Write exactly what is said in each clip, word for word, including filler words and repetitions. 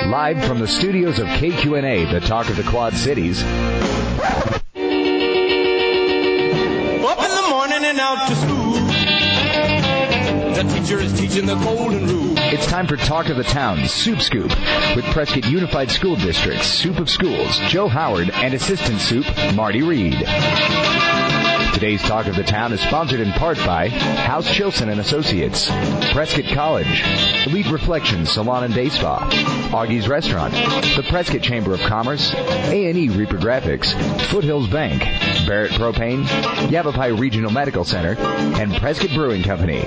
Live from the studios of K Q N A, the talk of the Quad Cities. Up in the morning and out to school. The teacher is teaching the golden rule. It's time for Talk of the Town, Soup Scoop, with Prescott Unified School District's Soup of Schools, Joe Howard, and Assistant Soup, Marty Reed. Today's Talk of the Town is sponsored in part by House Chilson and Associates, Prescott College, Elite Reflections Salon and Day Spa, Augie's Restaurant, the Prescott Chamber of Commerce, A and E Reaper Graphics, Foothills Bank, Barrett Propane, Yavapai Regional Medical Center, and Prescott Brewing Company.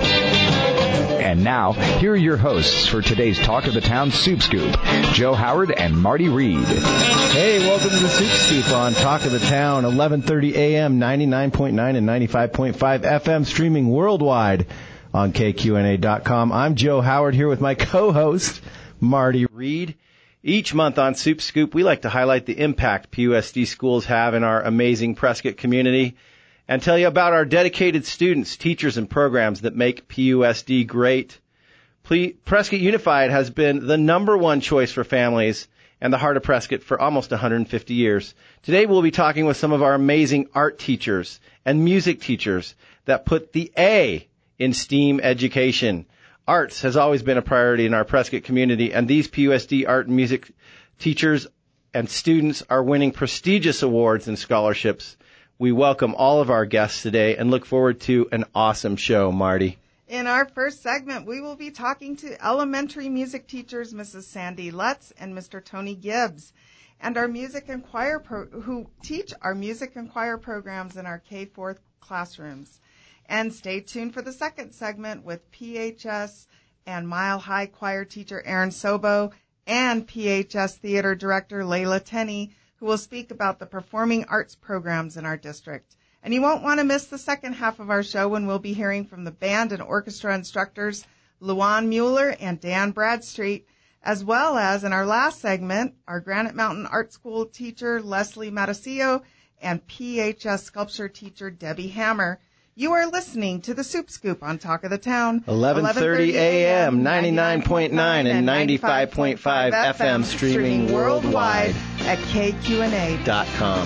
And now, here are your hosts for today's Talk of the Town Soup Scoop, Joe Howard and Marty Reed. Hey, welcome to the Soup Scoop on Talk of the Town, eleven thirty a.m., ninety-nine point nine and ninety-five point five F M, streaming worldwide on K Q N A dot com. I'm Joe Howard here with my co-host, Marty Reed. Each month on Soup Scoop, we like to highlight the impact P U S D schools have in our amazing Prescott community and tell you about our dedicated students, teachers, and programs that make P U S D great. Prescott Unified has been the number one choice for families and the heart of Prescott for almost one hundred fifty years. Today we'll be talking with some of our amazing art teachers and music teachers that put the A in STEAM education. Arts has always been a priority in our Prescott community, and these P U S D art and music teachers and students are winning prestigious awards and scholarships. We welcome all of our guests today and look forward to an awesome show, Marty. In our first segment, we will be talking to elementary music teachers, Missus Sandy Lutz and Mister Tony Gibbs, and our music and choir pro- who teach our music and choir programs in our K four classrooms. And stay tuned for the second segment with P H S and Mile High choir teacher Aaron Sobo and P H S theater director Layla Tenney, who will speak about the performing arts programs in our district. And you won't want to miss the second half of our show when we'll be hearing from the band and orchestra instructors Luan Mueller and Dan Bradstreet, as well as in our last segment, our Granite Mountain Art School teacher Leslie Matasillo and P H S sculpture teacher Debbie Hammer. You are listening to the Soup Scoop on Talk of the Town. eleven thirty a.m., ninety-nine point nine and ninety-five point five F M, streaming worldwide at K Q N A dot com.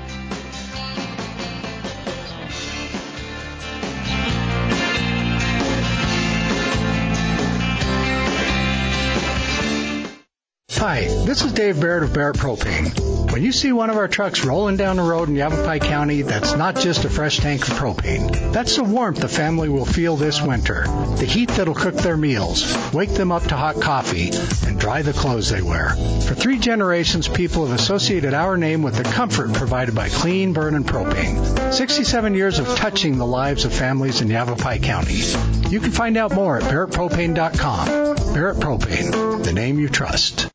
Hi, this is Dave Barrett of Barrett Propane. When you see one of our trucks rolling down the road in Yavapai County, that's not just a fresh tank of propane. That's the warmth the family will feel this winter. The heat that'll cook their meals, wake them up to hot coffee, and dry the clothes they wear. For three generations, people have associated our name with the comfort provided by clean, burning propane. sixty-seven years of touching the lives of families in Yavapai County. You can find out more at Barrett Propane dot com. Barrett Propane, the name you trust.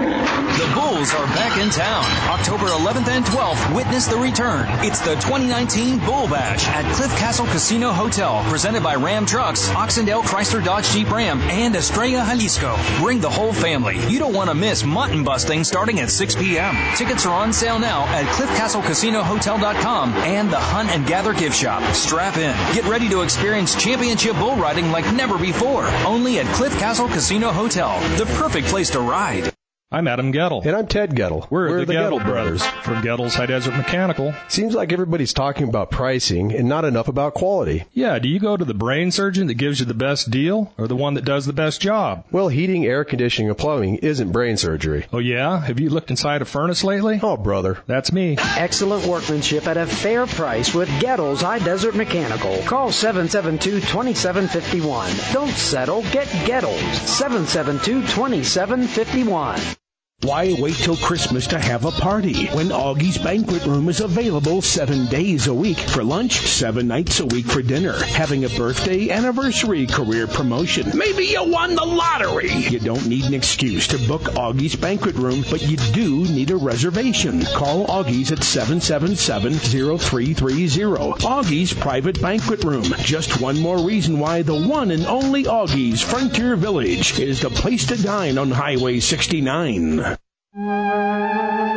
The Bulls are back in town. October eleventh and twelfth, witness the return. It's the twenty nineteen Bull Bash at Cliff Castle Casino Hotel, presented by Ram Trucks, Oxendale Chrysler Dodge Jeep Ram, and Estrella Jalisco. Bring the whole family. You don't want to miss mutton busting starting at six p.m. Tickets are on sale now at cliff castle casino hotel dot com and the Hunt and Gather gift shop. Strap in. Get ready to experience championship bull riding like never before. Only at Cliff Castle Casino Hotel, the perfect place to ride. I'm Adam Gettle. And I'm Ted Gettle. We're, We're the, the Gettle, Gettle Brothers. From Gettle's High Desert Mechanical. Seems like everybody's talking about pricing and not enough about quality. Yeah, do you go to the brain surgeon that gives you the best deal or the one that does the best job? Well, heating, air conditioning, and plumbing isn't brain surgery. Oh, yeah? Have you looked inside a furnace lately? Oh, brother. That's me. Excellent workmanship at a fair price with Gettle's High Desert Mechanical. Call seven seven two, two seven five one. Don't settle. Get Gettle's. seven seven two, two seven five one. Why wait till Christmas to have a party when Augie's Banquet Room is available seven days a week for lunch, seven nights a week for dinner, having a birthday, anniversary, career promotion. Maybe you won the lottery. You don't need an excuse to book Augie's Banquet Room, but you do need a reservation. Call Augie's at seven seven seven, zero three three zero. Augie's Private Banquet Room. Just one more reason why the one and only Augie's Frontier Village is the place to dine on Highway sixty-nine. Rumor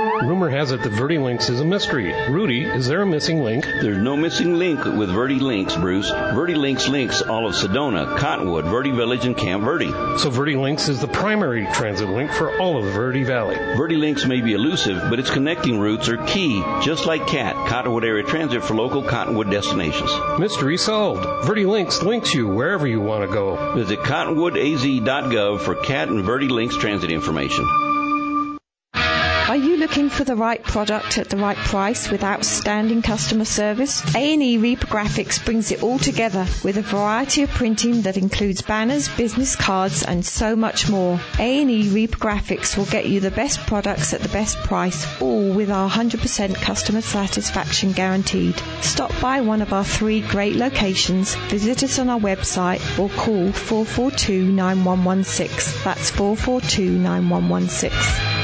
Rumor has it that VertiLinks is a mystery. Rudy, is there a missing link? There's no missing link with VertiLinks, Bruce. VertiLinks links all of Sedona, Cottonwood, Verde Village, and Camp Verde. So VertiLinks is the primary transit link for all of the Verde Valley. VertiLinks may be elusive, but its connecting routes are key, just like C A T, Cottonwood Area Transit for local Cottonwood destinations. Mystery solved. VertiLinks links you wherever you want to go. Visit cottonwood a z dot gov for C A T and VertiLinks transit information. Are you looking for the right product at the right price with outstanding customer service? A and E Reprographics brings it all together with a variety of printing that includes banners, business cards, and so much more. A and E Reprographics will get you the best products at the best price, all with our one hundred percent customer satisfaction guaranteed. Stop by one of our three great locations, visit us on our website, or call four four two, nine one one six. That's four four two, nine one one six.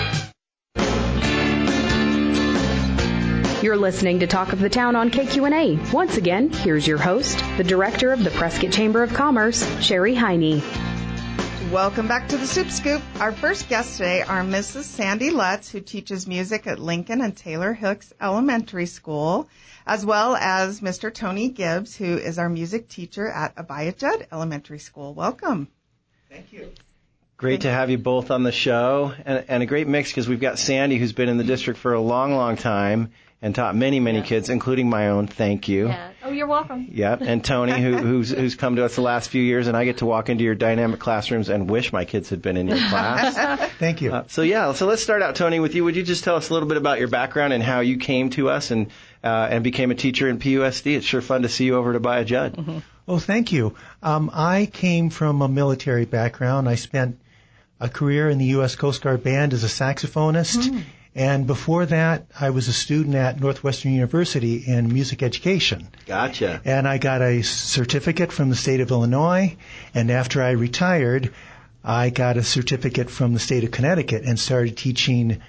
You're listening to Talk of the Town on K Q N A. Once again, here's your host, the director of the Prescott Chamber of Commerce, Sherry Heine. Welcome back to the Soup Scoop. Our first guests today are Missus Sandy Lutz, who teaches music at Lincoln and Taylor Hicks Elementary School, as well as Mister Tony Gibbs, who is our music teacher at Abaya Judd Elementary School. Welcome. Thank you. Great to have you both on the show, and, and a great mix because we've got Sandy, who's been in the district for a long, long time and taught many, many yeah. kids, including my own. Thank you. Yeah. Oh, you're welcome. Yeah, and Tony, who, who's who's come to us the last few years, and I get to walk into your dynamic classrooms and wish my kids had been in your class. Thank you. Uh, so yeah, so let's start out, Tony, with you. Would you just tell us a little bit about your background and how you came to us and uh, and became a teacher in P U S D? It's sure fun to see you over to Abaya Judd. Mm-hmm. Oh, thank you. Um, I came from a military background. I spent a career in the U S Coast Guard Band as a saxophonist. Mm. And before that, I was a student at Northwestern University in music education. Gotcha. And I got a certificate from the state of Illinois. And after I retired, I got a certificate from the state of Connecticut and started teaching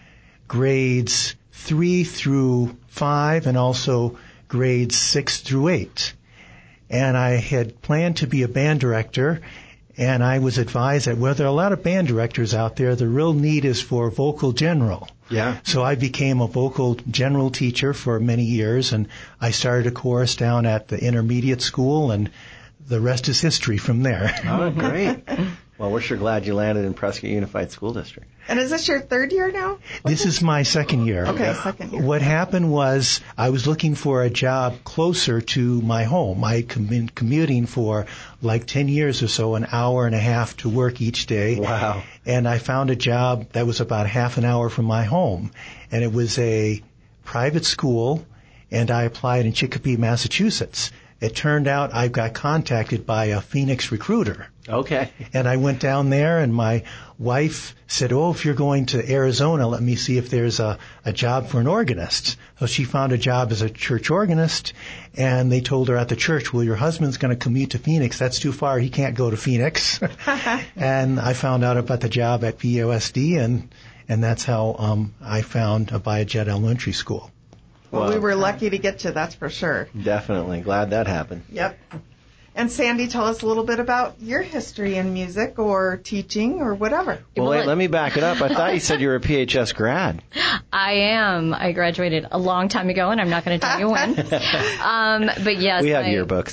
grades three through five and also grades six through eight. And I had planned to be a band director. And I was advised that, well, there are a lot of band directors out there. The real need is for vocal general. Yeah. So I became a vocal general teacher for many years, and I started a course down at the intermediate school, and the rest is history from there. Oh, great. Well, we're sure glad you landed in Prescott Unified School District. And is this your third year now? This is my second year. Okay, second year. What happened was I was looking for a job closer to my home. I had been commuting for like ten years or so, an hour and a half to work each day. Wow. And I found a job that was about half an hour from my home. And it was a private school, and I applied in Chicopee, Massachusetts. It turned out I got contacted by a Phoenix recruiter. Okay. And I went down there, and my wife said, oh, if you're going to Arizona, let me see if there's a, a job for an organist. So she found a job as a church organist, and they told her at the church, well, your husband's going to commute to Phoenix. That's too far. He can't go to Phoenix. And I found out about the job at P U S D, and, and that's how um, I found Abaya Judd Elementary School. Well, well, we were lucky to get you, that's for sure. Definitely. Glad that happened. Yep. And Sandy, tell us a little bit about your history in music or teaching or whatever. Well, wait, let me back it up. I thought you said you were a P H S grad. I am. I graduated a long time ago, and I'm not going to tell you when. um, but yes. We have I, yearbooks.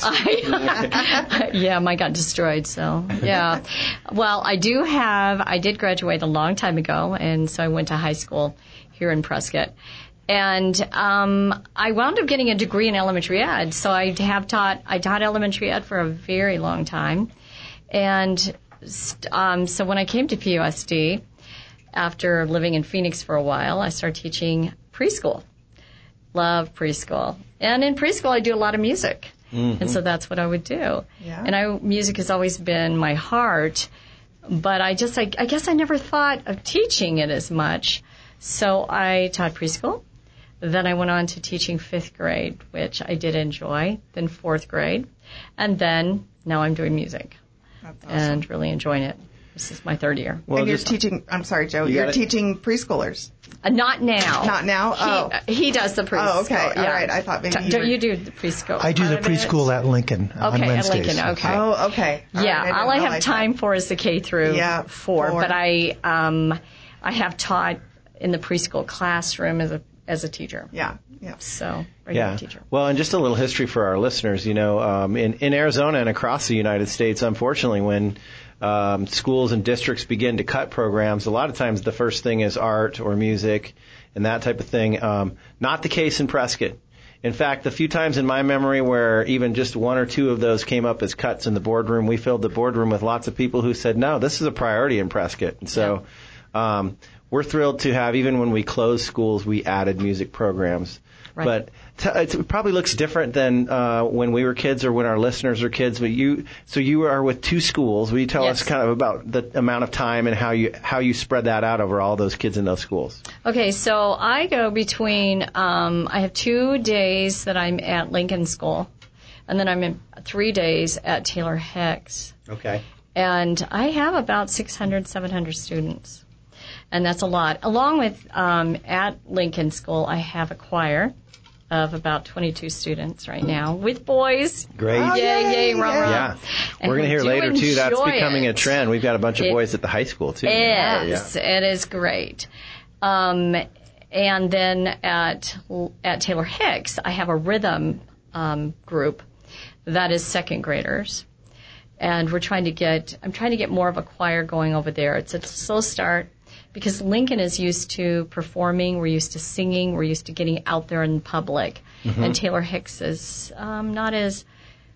I, yeah, mine got destroyed, so yeah. Well, I do have, I did graduate a long time ago, and so I went to high school here in Prescott. And um, I wound up getting a degree in elementary ed. So I have taught, I taught elementary ed for a very long time. And um, so when I came to P U S D, after living in Phoenix for a while, I started teaching preschool. Love preschool. And in preschool, I do a lot of music. Mm-hmm. And so that's what I would do. Yeah. And I, music has always been my heart. But I just, I, I guess I never thought of teaching it as much. So I taught preschool. Then I went on to teaching fifth grade, which I did enjoy, then fourth grade. And then now I'm doing music. That's awesome. And really enjoying it. This is my third year. Well, and you're teaching, I'm sorry, Joe, you you're teaching preschoolers. Uh, not now. Not now? Oh. He, uh, he does the preschool. Oh, okay. Yeah. All right. I thought maybe T- you Don't were... you do the preschool? I do the preschool at Lincoln okay, on Wednesdays. at Lincoln, okay. Oh, okay. All yeah, right, all I have time that. for is the K through yeah, four, four. But I, um, I have taught in the preschool classroom as a as a teacher. Yeah, yeah. So, regular yeah. teacher. Well, and just a little history for our listeners. You know, um, in in Arizona and across the United States, unfortunately, when um, schools and districts begin to cut programs, a lot of times the first thing is art or music and that type of thing. Um, not the case in Prescott. In fact, the few times in my memory where even just one or two of those came up as cuts in the boardroom, we filled the boardroom with lots of people who said, no, this is a priority in Prescott. And so um, we're thrilled to have, even when we closed schools, we added music programs. Right. But t- it probably looks different than uh, when we were kids or when our listeners are kids. But you, so you are with two schools. Will you tell yes. us kind of about the amount of time and how you how you spread that out over all those kids in those schools? Okay, so I go between. Um, I have two days that I'm at Lincoln School, and then I'm in three days at Taylor Hicks. Okay. And I have about six hundred, seven hundred students, and that's a lot. Along with um, at Lincoln School, I have a choir of about twenty-two students right now with boys. Great. Oh, yay, yay, yay, rah, rah. Yeah. And we're going to hear later, too, that's becoming it. a trend. We've got a bunch of it boys at the high school, too. Is. Yeah. It is great. Um, and then at at Taylor Hicks, I have a rhythm um, group that is second graders. And we're trying to get, I'm trying to get more of a choir going over there. It's a slow start. Because Lincoln is used to performing, we're used to singing, we're used to getting out there in public. Mm-hmm. And Taylor Hicks is um, not as,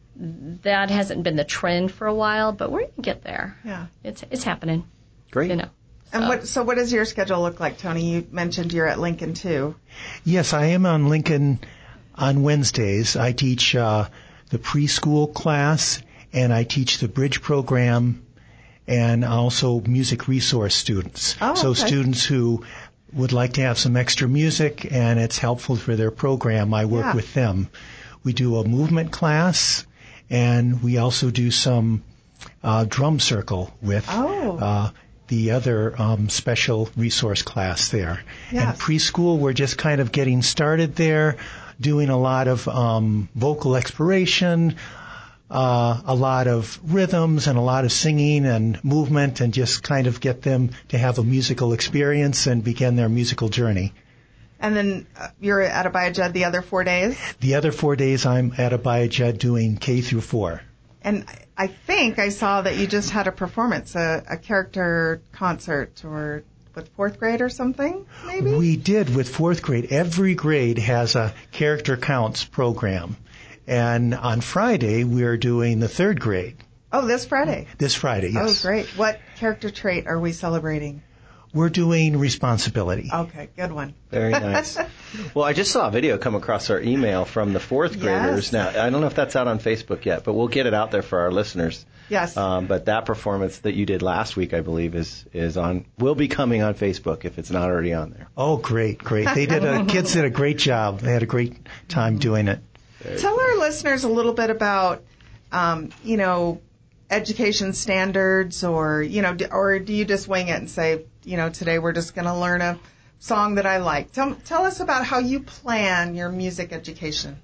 that hasn't been the trend for a while, but we're going to get there. Yeah. It's it's happening. Great. You know. And so. what, so what does your schedule look like, Tony? You mentioned you're at Lincoln, too. Yes, I am on Lincoln on Wednesdays. I teach uh, the preschool class, and I teach the bridge program, and also music resource students. Oh, so okay. students who would like to have some extra music and it's helpful for their program, I work yeah. with them. We do a movement class, and we also do some uh, drum circle with oh. uh, the other um, special resource class there. Yes. And preschool, we're just kind of getting started there, doing a lot of um, vocal exploration, Uh, a lot of rhythms and a lot of singing and movement, and just kind of get them to have a musical experience and begin their musical journey. And then uh, you're at Abiyajed the other four days? The other four days I'm at Abiyajed doing K through four. And I think I saw that you just had a performance, a, a character concert, or with fourth grade or something, maybe? We did with fourth grade. Every grade has a character counts program. And on Friday, we're doing the third grade. Oh, this Friday? This Friday, yes. Oh, great. What character trait are we celebrating? We're doing responsibility. Okay, good one. Very nice. Well, I just saw a video come across our email from the fourth graders. Yes. Now, I don't know if that's out on Facebook yet, but we'll get it out there for our listeners. Yes. Um, but that performance that you did last week, I believe, is is on will be coming on Facebook if it's not already on there. Oh, great, great. They did a kids did a great job. They had a great time doing it. Tell our listeners a little bit about, um, you know, education standards, or, you know, or do you just wing it and say, you know, today we're just going to learn a song that I like? Tell, tell us about how you plan your music education.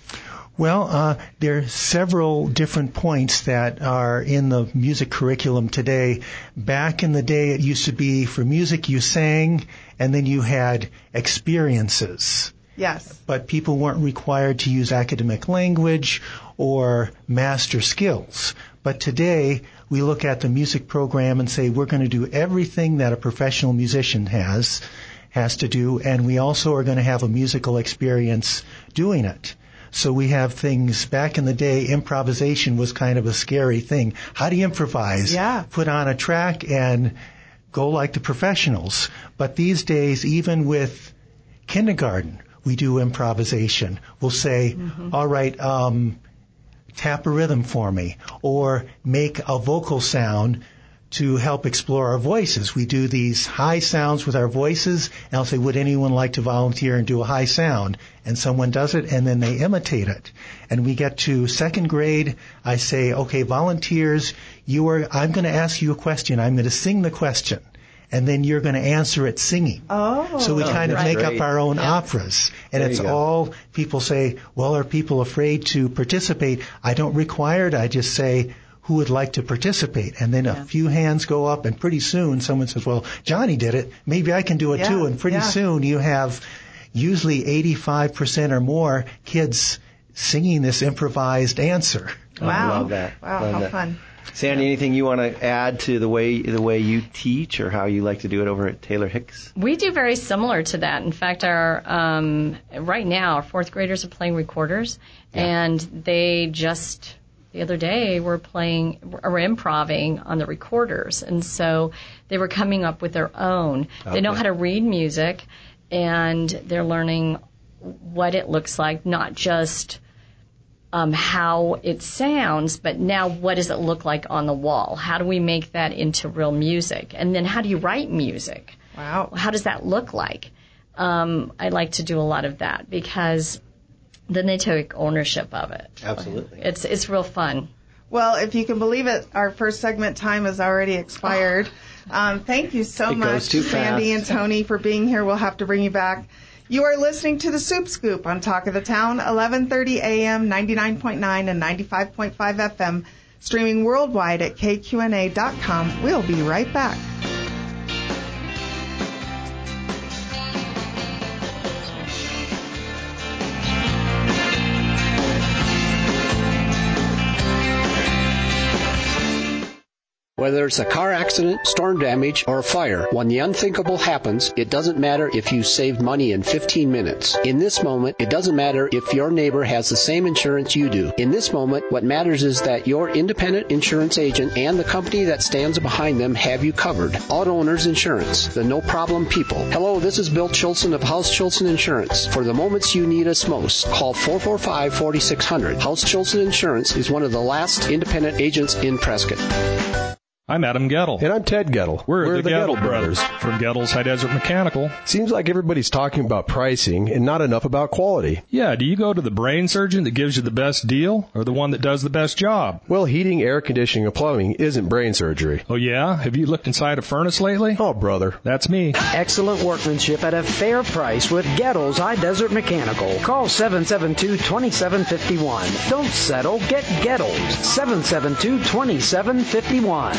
Well, uh, there are several different points that are in the music curriculum today. Back in the day, it used to be for music you sang, and then you had experiences. Yes. But people weren't required to use academic language or master skills. But today, we look at the music program and say we're going to do everything that a professional musician has has to do, and we also are going to have a musical experience doing it. So we have things, back in the day, improvisation was kind of a scary thing. How do you improvise? Yeah. Put on a track and go like the professionals. But these days, even with kindergarten, we do improvisation. We'll say, mm-hmm. all right, um, tap a rhythm for me, or make a vocal sound to help explore our voices. We do these high sounds with our voices, and I'll say, would anyone like to volunteer and do a high sound? And someone does it, and then they imitate it. And we get to second grade, I say, okay, volunteers, you are, I'm going to ask you a question. I'm going to sing the question. And then you're going to answer it singing. Oh. So we kind of right. make Great. up our own Yes. operas. And There it's you go. all, people say, well, are people afraid to participate? I don't require it. I just say, who would like to participate. And then a Yeah. few hands go up, and pretty soon someone says, well, Johnny did it. Maybe I can do it Yeah, too. And pretty yeah. soon you have usually eighty-five percent or more kids singing this improvised answer. I Wow. love that. Wow, Love how that. fun. Sandy, anything you want to add to the way the way you teach or how you like to do it over at Taylor Hicks? We do very similar to that. In fact, our um, right now our fourth graders are playing recorders, Yeah. and they just the other day were playing or improving on the recorders, and so they were coming up with their own. They know Okay. how to read music, and they're learning what it looks like, not just um, how it sounds, but now what does it look like on the wall? How do we make that into real music? And then how do you write music? Wow. How does that look like? Um, I like to do a lot of that because then they take ownership of it. Absolutely. It's it's real fun. Well, if you can believe it, our first segment time has already expired. Um, thank you so It much, goes too Sandy fast. and Tony, for being here. We'll have to bring you back. You are listening to the Soup Scoop on Talk of the Town, eleven thirty a.m., ninety-nine point nine and ninety-five point five F M, streaming worldwide at K Q N A dot com. We'll be right back. Whether it's a car accident, storm damage, or a fire, when the unthinkable happens, it doesn't matter if you saved money in fifteen minutes. In this moment, it doesn't matter if your neighbor has the same insurance you do. In this moment, what matters is that your independent insurance agent and the company that stands behind them have you covered. Auto Owners Insurance, the no-problem people. Hello, this is Bill Chilson of House Chilson Insurance. For the moments you need us most, call four four five, four six zero zero. House Chilson Insurance is one of the last independent agents in Prescott. I'm Adam Gettle. And I'm Ted Gettle. We're, We're the, the Gettle, Gettle brothers. brothers. From Gettle's High Desert Mechanical. Seems like everybody's talking about pricing and not enough about quality. Yeah, do you go to the brain surgeon that gives you the best deal or the one that does the best job? Well, heating, air conditioning, and plumbing isn't brain surgery. Oh, yeah? Have you looked inside a furnace lately? Oh, brother. That's me. Excellent workmanship at a fair price with Gettle's High Desert Mechanical. Call seven seven two, two seven five one. Don't settle. Get Gettle's. seven seven two, two seven five one.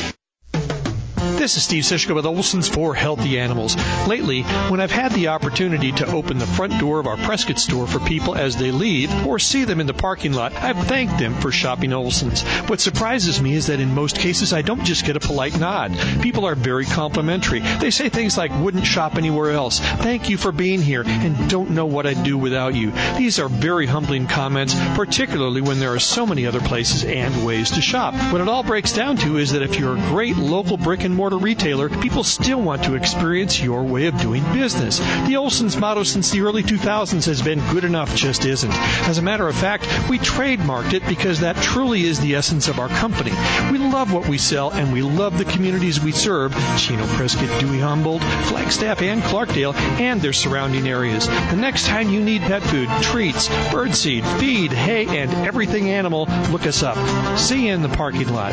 This is Steve Sishka with Olson's for Healthy Animals. Lately, when I've had the opportunity to open the front door of our Prescott store for people as they leave or see them in the parking lot, I've thanked them for shopping Olson's. What surprises me is that in most cases, I don't just get a polite nod. People are very complimentary. They say things like, wouldn't shop anywhere else, thank you for being here, and don't know what I'd do without you. These are very humbling comments, particularly when there are so many other places and ways to shop. What it all breaks down to is that if you're a great local brick and mortar retailer, people still want to experience your way of doing business. The Olson's motto since the early two thousands has been good enough just isn't. As a matter of fact, we trademarked it because that truly is the essence of our company. We love what we sell and we love the communities we serve, Chino, Prescott, Dewey, Humboldt, Flagstaff, and Clarkdale, and their surrounding areas. The next time you need pet food, treats, birdseed, feed, hay, and everything animal, look us up. See you in the parking lot.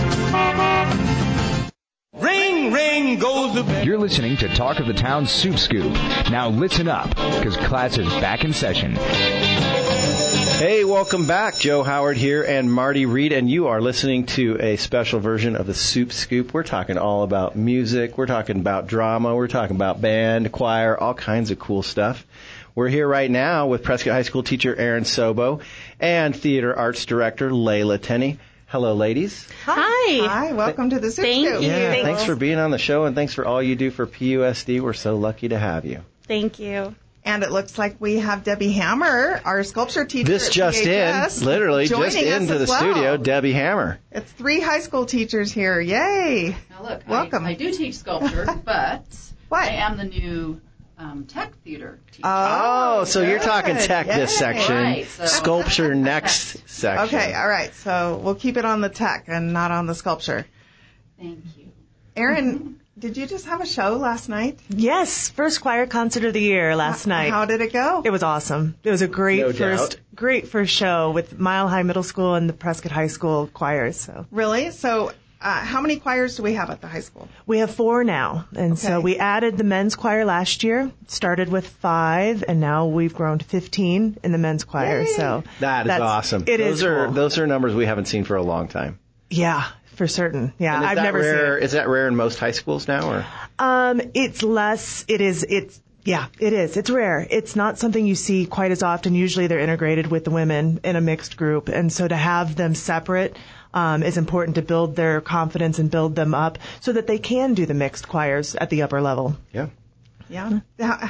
Ring, ring goes the bell. You're listening to Talk of the Town Soup Scoop. Now listen up, because class is back in session. Hey, welcome back. Joe Howard here and Marty Reed, and you are listening to a special version of the Soup Scoop. We're talking all about music. We're talking about drama. We're talking about band, choir, all kinds of cool stuff. We're here right now with Prescott High School teacher Aaron Sobo and theater arts director Layla Tenney. Hello, ladies. Hi. Hi, welcome to the Soup Thank Scoop. you. Yeah, Thanks. thanks for being on the show, and thanks for all you do for P U S D. We're so lucky to have you. Thank you. And it looks like we have Debbie Hammer, our sculpture teacher. This at just P H S, in, literally just joining us into the as well. studio, Debbie Hammer. It's three high school teachers here. Yay. Now look, Welcome. I, I do teach sculpture, but what? I am the new um, tech theater teacher. Oh, so you're talking tech Yay. this section, Right, so- sculpture next section. Okay, all right. So we'll keep it on the tech and not on the sculpture. Thank you. Aaron, did you just have a show last night? Yes, first choir concert of the year last How- night. How did it go? It was awesome. It was a great No first, doubt. great first show with Mile High Middle School and the Prescott High School choirs. So Really? So uh, how many choirs do we have at the high school? we have four now, and so Okay. we added the men's choir last year. Started with five, and now we've grown to fifteen in the men's choir. Yay. So That is that's- awesome. It those is are cool. those are numbers we haven't seen for a long time. Yeah, for certain. Yeah, And is I've that never rare, seen it. Is that rare in most high schools now? Or? Um, it's less. It is. It's. Yeah, it is. It's rare. It's not something you see quite as often. Usually they're integrated with the women in a mixed group. And so to have them separate um, is important to build their confidence and build them up so that they can do the mixed choirs at the upper level. Yeah. Yeah.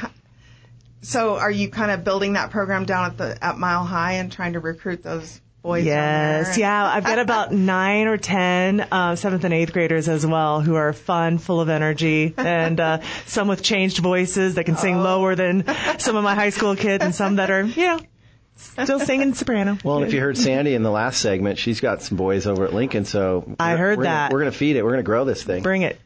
So are you kind of building that program down at the at Mile High and trying to recruit those boys? Yes, down there? yeah. I've got about nine or ten uh, seventh and eighth graders as well who are fun, full of energy, and uh, some with changed voices that can sing Oh. lower than some of my high school kids, and some that are, you know, still singing soprano. Well, and if you heard Sandy in the last segment, she's got some boys over at Lincoln, so I heard we're that. Gonna, we're going to feed it. We're going to grow this thing. Bring it.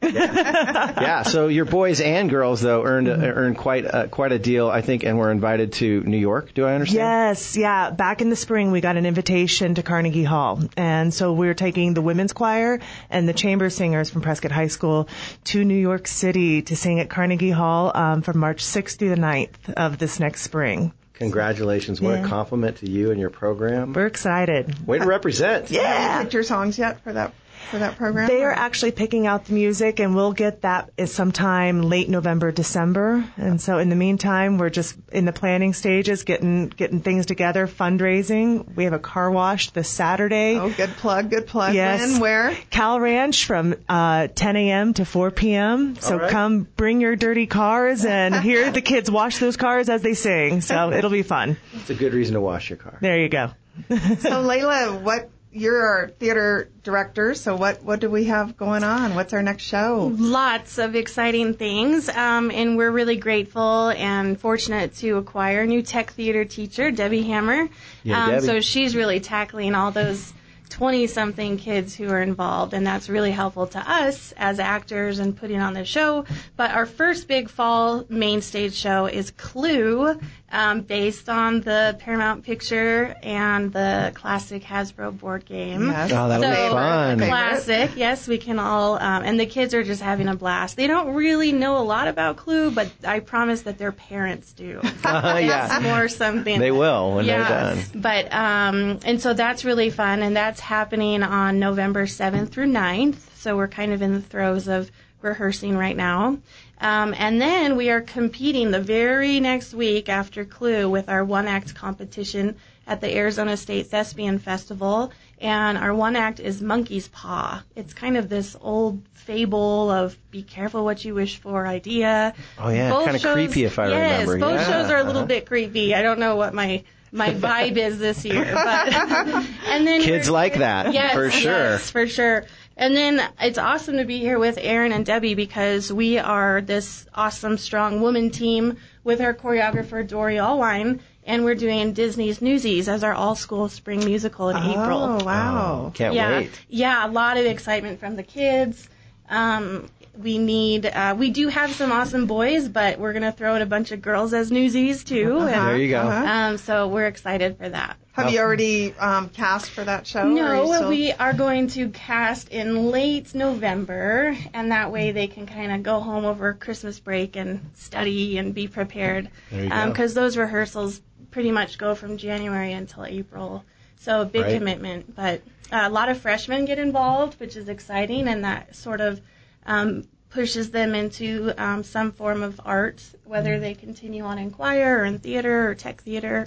Yeah. So your boys and girls though earned mm-hmm. earned quite a, quite a deal, I think, and were invited to New York. Do I understand? Yes. Yeah. Back in the spring, we got an invitation to Carnegie Hall, and so we're taking the women's choir and the chamber singers from Prescott High School to New York City to sing at Carnegie Hall um, from March sixth through the ninth of this next spring. Congratulations. What yeah. a compliment to you and your program. We're excited. Way to represent. Yeah. Have you picked your songs yet for that for that program? They are actually picking out the music, and we'll get that sometime late November, December. And so in the meantime, we're just in the planning stages, getting getting things together, fundraising. We have a car wash this Saturday. Oh, good plug, good plug. Yes. When, where? Cal Ranch from uh, ten a.m. to four p.m. So right. Come bring your dirty cars and hear the kids wash those cars as they sing. So it'll be fun. It's a good reason to wash your car. There you go. So Layla, what? You're our theater director, so what, what do we have going on? What's our next show? Lots of exciting things, um, and we're really grateful and fortunate to acquire a new tech theater teacher, Debbie Hammer. Yeah, um, Debbie. So she's really tackling all those twenty-something kids who are involved, and that's really helpful to us as actors and putting on the show. But our first big fall main stage show is Clue, um, based on the Paramount picture and the classic Hasbro board game. Yes. Oh, that'll so, be fun. Classic, yes, we can all, um, and the kids are just having a blast. They don't really know a lot about Clue, but I promise that their parents do. Uh, yeah. It's more something. They will when yeah. they're done. But, um, and so that's really fun, and that's happening on November seventh through ninth, so we're kind of in the throes of rehearsing right now. Um, and then we are competing the very next week after Clue with our one-act competition at the Arizona State Thespian Festival. And our one act is Monkey's Paw. It's kind of this old fable of be careful what you wish for idea. Oh, yeah, kind of creepy if I yes, remember. Yes, both yeah. shows are a little uh-huh. bit creepy. I don't know what my my vibe is this year. But and then Kids like that, yes, for sure. Yes, for sure. And then it's awesome to be here with Aaron and Debbie because we are this awesome, strong woman team with our choreographer, Dory Allwine, and we're doing Disney's Newsies as our all-school spring musical in oh, April. Oh, wow. Oh, can't yeah, wait. Yeah, a lot of excitement from the kids. Um, we need, uh, we do have some awesome boys, but we're going to throw in a bunch of girls as Newsies, too. Uh-huh, and, there you go. Uh-huh. Um, so we're excited for that. Have you already um, cast for that show? No, or are still... we are going to cast in late November, and that way they can kind of go home over Christmas break and study and be prepared. There you go. Because those rehearsals pretty much go from January until April. So a big Right. commitment. But uh, a lot of freshmen get involved, which is exciting, and that sort of um, pushes them into um, some form of art, whether they continue on in choir or in theater or tech theater.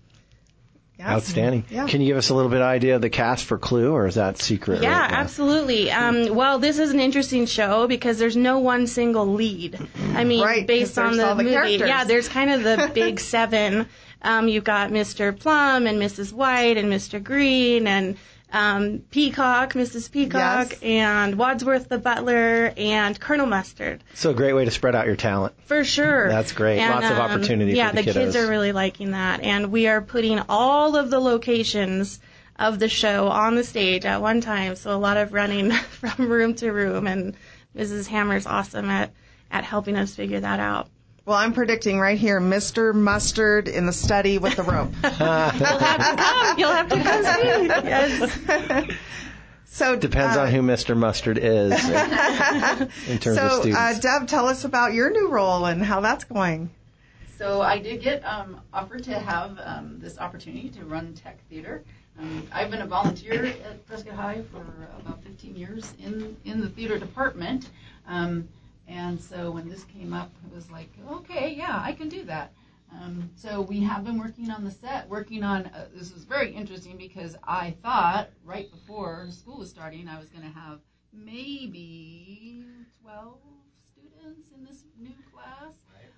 Yes. Outstanding. Yeah. Can you give us a little bit of idea of the cast for Clue, or is that secret? Yeah, right now? absolutely. Um, well, this is an interesting show because there's no one single lead. I mean, Right, based 'cause on there's the all the movie. characters. Yeah, there's kind of the big seven. Um, you've got Mister Plum and Missus White and Mister Green and um, Peacock, Missus Peacock, Yes. and Wadsworth the butler and Colonel Mustard. So a great way to spread out your talent. For sure. That's great. And, Lots of um, opportunity yeah, for the, the kids kiddos. are really liking that. And we are putting all of the locations of the show on the stage at one time. So a lot of running from room to room. And Missus Hammer's awesome at, at helping us figure that out. Well, I'm predicting right here, Mister Mustard in the study with the rope. You'll have to come. You'll have to come see. Yes. So Depends uh, on who Mister Mustard is in terms so, of students. uh, Deb, tell us about your new role and how that's going. So I did get um, offered to have um, this opportunity to run tech theater, Um, I've been a volunteer at Prescott High for about fifteen years in, in the theater department. Um, and so when this came up, it was like, okay, yeah, I can do that. Um, so we have been working on the set, working on, uh, this was very interesting because I thought right before school was starting I was going to have maybe twelve students in this new class.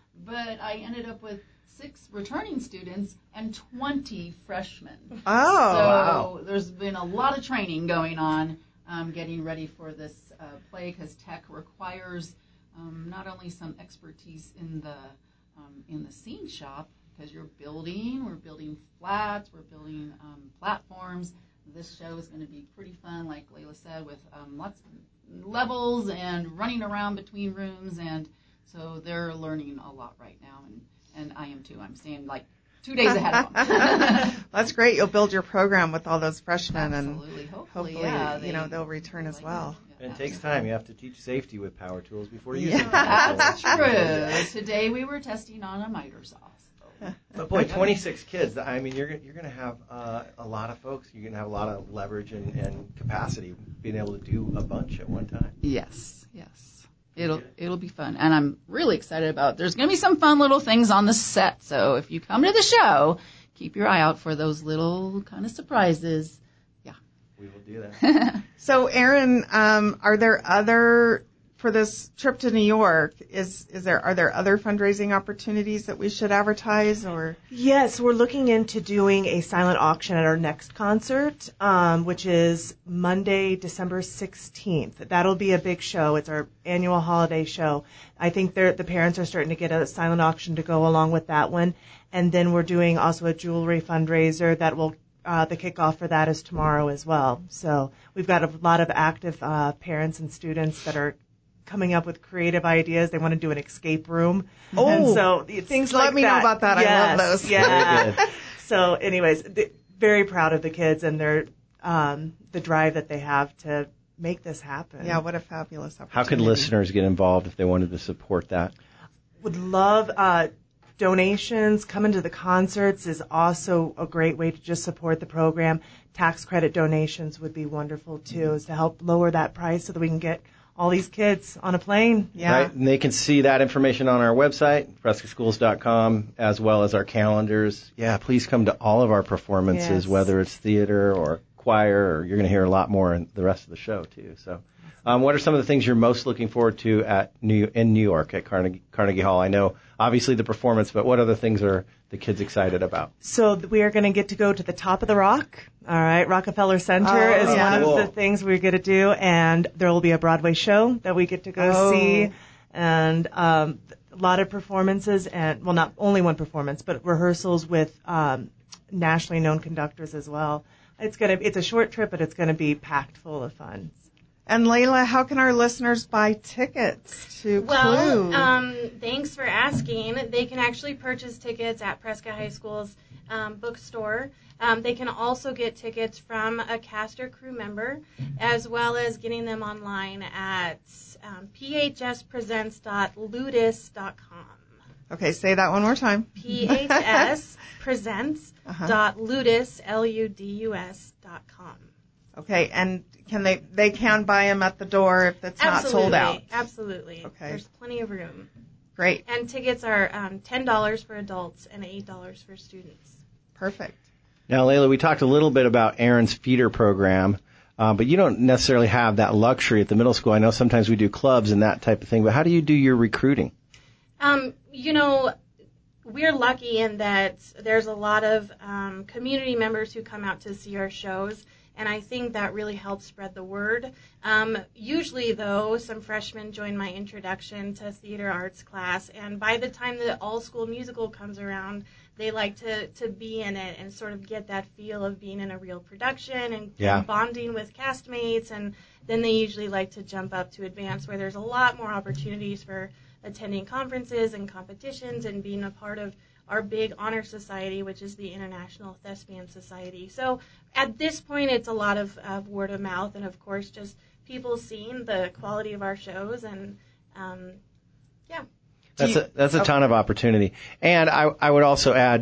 But I ended up with six returning students and twenty freshmen. Oh, so wow. There's been a lot of training going on, um, getting ready for this uh, play because tech requires um, not only some expertise in the um, in the scene shop because you're building, we're building flats, we're building um, platforms. This show is going to be pretty fun, like Layla said, with um, lots of levels and running around between rooms and. So they're learning a lot right now, and, and I am too. I'm staying like two days ahead of them. That's great. You'll build your program with all those freshmen, Absolutely. and hopefully, hopefully yeah, you know they, they'll return as like well. And it takes time. You have to teach safety with power tools before using Yeah, power tools. that's true. Today we were testing on a miter saw. So. But boy, twenty-six kids. I mean, you're you're going to have uh, a lot of folks. You're going to have a lot of leverage and, and capacity, being able to do a bunch at one time. Yes, yes. It'll it'll be fun, and I'm really excited about it. There's going to be some fun little things on the set, so if you come to the show, keep your eye out for those little kind of surprises. Yeah, we will do that. So, Aaron, um, are there other for this trip to New York? Is is there are there other fundraising opportunities that we should advertise or? Yes, we're looking into doing a silent auction at our next concert, um, which is Monday, December sixteenth. That'll be a big show. It's our annual holiday show. I think they're, the parents are starting to get a silent auction to go along with that one. And then we're doing also a jewelry fundraiser that will, uh, the kickoff for that is tomorrow as well. So we've got a lot of active uh, parents and students that are coming up with creative ideas. They want to do an escape room. Oh, and so things let like me that. know about that. Yes, I love those. Yeah. So anyways, th- very proud of the kids and their um, the drive that they have to make this happen. Yeah, what a fabulous opportunity. How could listeners get involved if they wanted to support that? Would love uh, donations. Coming to the concerts is also a great way to just support the program. Tax credit donations would be wonderful too, is to help lower that price so that we can get all these kids on a plane. Yeah. Right? And they can see that information on our website, prescott schools dot com, as well as our calendars. Yeah, please come to all of our performances, Yes. whether it's theater or choir, or you're going to hear a lot more in the rest of the show, too. So um, what are some of the things you're most looking forward to at New in New York at Carnegie, Carnegie Hall? I know, obviously, the performance, but what other things are the kids excited about? So we are going to get to go to the top of the rock. All right, Rockefeller Center Oh, is yeah. one Cool. of the things we're going to do, and there will be a Broadway show that we get to go Oh. see, and um, a lot of performances, and well, not only one performance, but rehearsals with um, nationally known conductors as well. It's gonna, it's a short trip, but it's going to be packed full of fun. And Layla, how can our listeners buy tickets to Well, Clue? um, thanks for asking. They can actually purchase tickets at Prescott High School's um, bookstore. Um, they can also get tickets from a cast or crew member, as well as getting them online at um, p h s presents dot ludus dot com. Okay, say that one more time. p h s presents dot ludus, L U D U S dot com. Okay, and can they they can buy them at the door if it's not Absolutely, sold out? absolutely. Okay. There's plenty of room. Great. And tickets are um, ten dollars for adults and eight dollars for students. Perfect. Now, Layla, we talked a little bit about Aaron's feeder program, uh, but you don't necessarily have that luxury at the middle school. I know sometimes we do clubs and that type of thing, but how do you do your recruiting? Um, you know, we're lucky in that there's a lot of um, community members who come out to see our shows, and I think that really helps spread the word. Um, usually, though, some freshmen join my introduction to theater arts class, and by the time the all-school musical comes around, they like to, to be in it and sort of get that feel of being in a real production and, Yeah. and bonding with castmates, and then they usually like to jump up to advance, where there's a lot more opportunities for attending conferences and competitions and being a part of our big honor society, which is the International Thespian Society. So at this point, it's a lot of, of word of mouth and, of course, just people seeing the quality of our shows. And, um, yeah. That's a, that's a ton of opportunity. And I, I would also add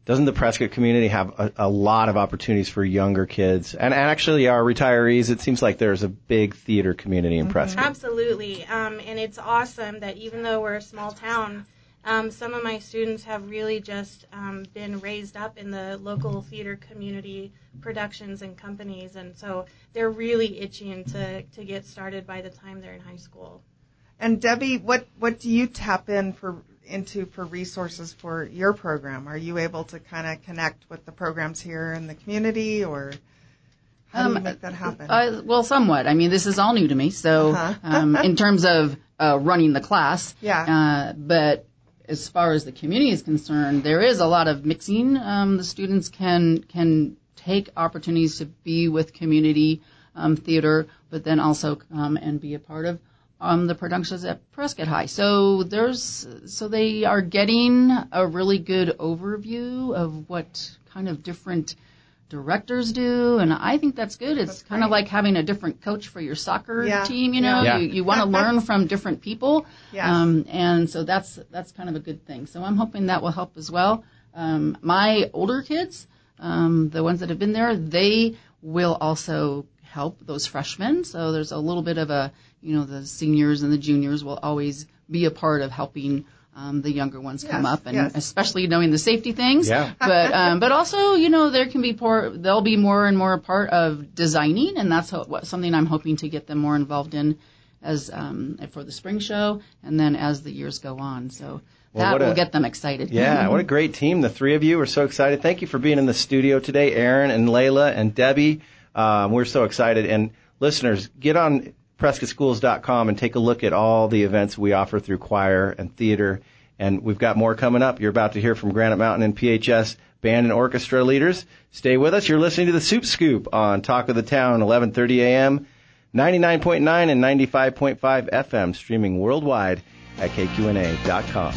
doesn't the Prescott community have a, a lot of opportunities for younger kids? And, and actually our retirees, it seems like there's a big theater community in Prescott. Absolutely. Um, and it's awesome that even though we're a small town, um, some of my students have really just um, been raised up in the local theater community productions and companies. And so they're really itching to, to get started by the time they're in high school. And Debbie, what, what do you tap in for into for resources for your program? Are you able to kind of connect with the programs here in the community, or how do you make that happen? Uh, well, somewhat. I mean, this is all new to me, so uh-huh. um, in terms of uh, running the class. Yeah. Uh, but as far as the community is concerned, there is a lot of mixing. Um, the students can can take opportunities to be with community um, theater, but then also come and be a part of Um, the productions at Prescott High. So there's, so they are getting a really good overview of what kind of different directors do, and I think that's good. It's that's kind of like having a different coach for your soccer yeah. team. You know, yeah. you, you want to learn from different people, yes. um, and so that's that's kind of a good thing. So I'm hoping that will help as well. Um, my older kids, um, the ones that have been there, they will also help those freshmen. So there's a little bit of a, you know, the seniors and the juniors will always be a part of helping um, the younger ones yes, come up, and yes. especially knowing the safety things. Yeah. But um, but also, you know, there can be more, they'll be more and more a part of designing, and that's how, what, something I'm hoping to get them more involved in as um, for the spring show, and then as the years go on. So well, that will a, get them excited. Yeah, what a great team. The three of you are so excited. Thank you for being in the studio today, Aaron and Layla and Debbie. Um, we're so excited. And listeners, get on Prescott Schools dot com and take a look at all the events we offer through choir and theater. And we've got more coming up. You're about to hear from Granite Mountain and P H S band and orchestra leaders. Stay with us. You're listening to the Soup Scoop on Talk of the Town, eleven thirty a.m., ninety-nine point nine and ninety-five point five F M, streaming worldwide at K Q N A dot com.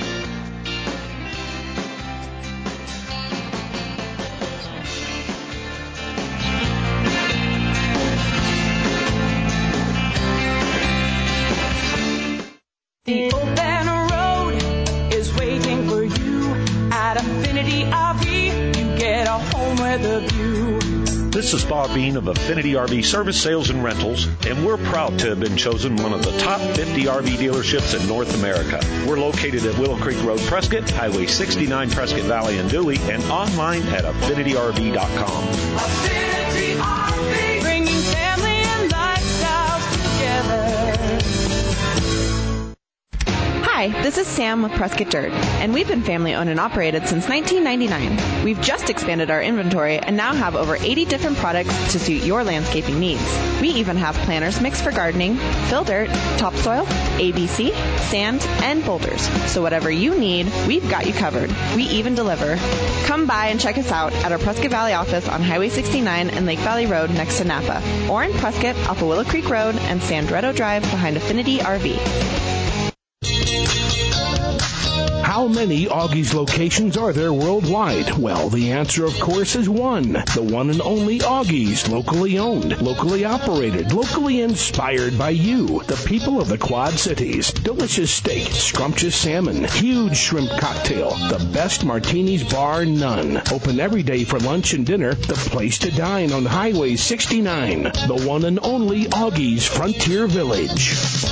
The open road is waiting for you at Affinity R V. You get a home with a view. This is Bob Bean of Affinity R V Service, Sales, and Rentals, and we're proud to have been chosen one of the top fifty R V dealerships in North America. We're located at Willow Creek Road, Prescott, Highway sixty-nine, Prescott Valley, and Dewey, and online at affinity R V dot com. Affinity R V, bringing family and lifestyles together. Hi, this is Sam with Prescott Dirt, and we've been family owned and operated since nineteen ninety-nine. We've just expanded our inventory and now have over eighty different products to suit your landscaping needs. We even have planters mix for gardening, fill dirt, topsoil, A B C, sand, and boulders. So whatever you need, we've got you covered. We even deliver. Come by and check us out at our Prescott Valley office on Highway sixty-nine and Lake Valley Road next to Napa, or in Prescott off of Willow Creek Road and Sandretto Drive behind Affinity R V. How many Augie's locations are there worldwide? Well, the answer, of course, is one. The one and only Augie's, locally owned, locally operated, locally inspired by you, the people of the Quad Cities. Delicious steak, scrumptious salmon, huge shrimp cocktail, the best martinis bar none. Open every day for lunch and dinner, the place to dine on Highway sixty-nine. The one and only Augie's Frontier Village.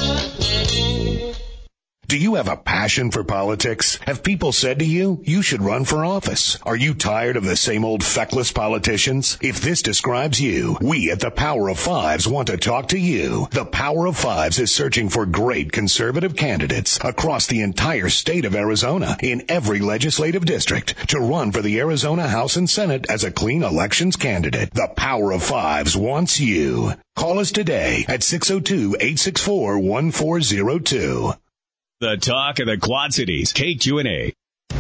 Do you have a passion for politics? Have people said to you, you should run for office? Are you tired of the same old feckless politicians? If this describes you, we at the Power of Fives want to talk to you. The Power of Fives is searching for great conservative candidates across the entire state of Arizona in every legislative district to run for the Arizona House and Senate as a clean elections candidate. The Power of Fives wants you. Call us today at six oh two, eight six four, one four oh two. The talk of the Quad Cities, K Q N A.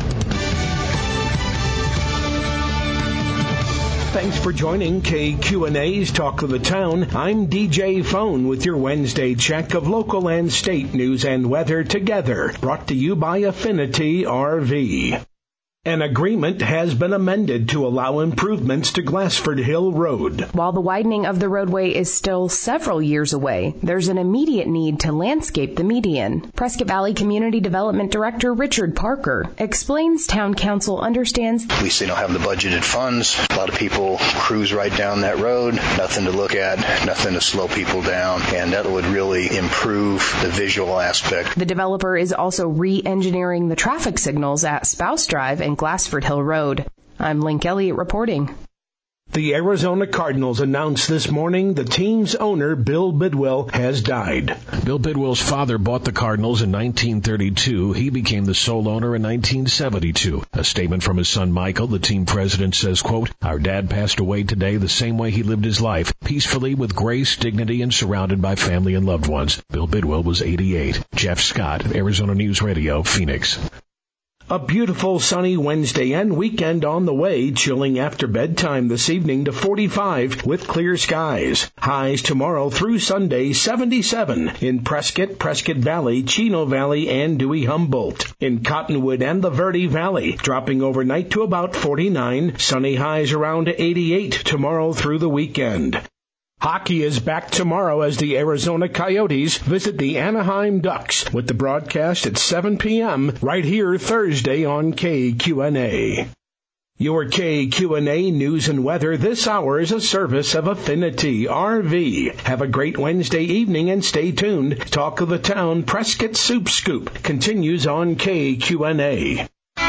Thanks for joining K Q N A's Talk of the Town. I'm D J Phone with your Wednesday check of local and state news and weather together. Brought to you by Affinity R V. An agreement has been amended to allow improvements to Glassford Hill Road. While the widening of the roadway is still several years away, there's an immediate need to landscape the median. Prescott Valley Community Development Director Richard Parker explains Town Council understands. At least they don't have the budgeted funds. A lot of people cruise right down that road, nothing to look at, nothing to slow people down, and that would really improve the visual aspect. The developer is also re-engineering the traffic signals at Spouse Drive and Glassford Hill Road. I'm Link Elliott reporting. The Arizona Cardinals announced this morning the team's owner, Bill Bidwell, has died. Bill Bidwell's father bought the Cardinals in nineteen thirty-two. He became the sole owner in nineteen seventy-two. A statement from his son, Michael, the team president, says, quote, "Our dad passed away today the same way he lived his life, peacefully with grace, dignity, and surrounded by family and loved ones." Bill Bidwell was eighty-eight. Jeff Scott, Arizona News Radio, Phoenix. A beautiful sunny Wednesday and weekend on the way, chilling after bedtime this evening to forty-five with clear skies. Highs tomorrow through Sunday, seventy-seven in Prescott, Prescott Valley, Chino Valley, and Dewey Humboldt. In Cottonwood and the Verde Valley, dropping overnight to about forty-nine, sunny highs around eighty-eight tomorrow through the weekend. Hockey is back tomorrow as the Arizona Coyotes visit the Anaheim Ducks with the broadcast at seven p.m. right here Thursday on K Q N A. Your K Q N A news and weather this hour is a service of Affinity R V. Have a great Wednesday evening and stay tuned. Talk of the Town Prescott Soup Scoop continues on K Q N A.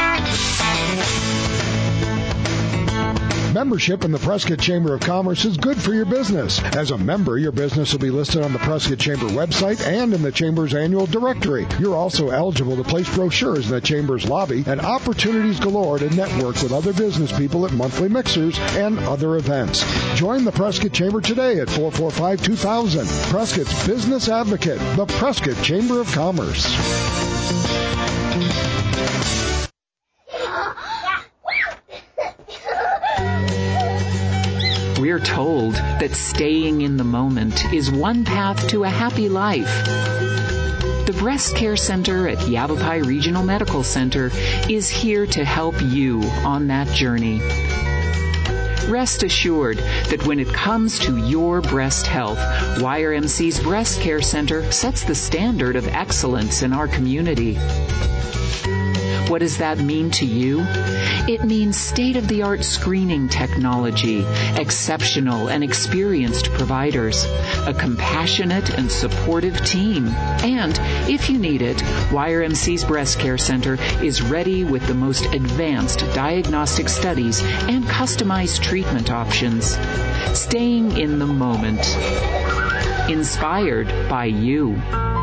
Membership in the Prescott Chamber of Commerce is good for your business. As a member, your business will be listed on the Prescott Chamber website and in the Chamber's annual directory. You're also eligible to place brochures in the Chamber's lobby and opportunities galore to network with other business people at monthly mixers and other events. Join the Prescott Chamber today at four four five, two thousand. Prescott's Business Advocate, the Prescott Chamber of Commerce. We're told that staying in the moment is one path to a happy life. The Breast Care Center at Yavapai Regional Medical Center is here to help you on that journey. Rest assured that when it comes to your breast health, Y R M C's Breast Care Center sets the standard of excellence in our community. What does that mean to you? It means state-of-the-art screening technology, exceptional and experienced providers, a compassionate and supportive team, and, if you need it, Y R M C's Breast Care Center is ready with the most advanced diagnostic studies and customized treatment options. Staying in the moment. Inspired by you.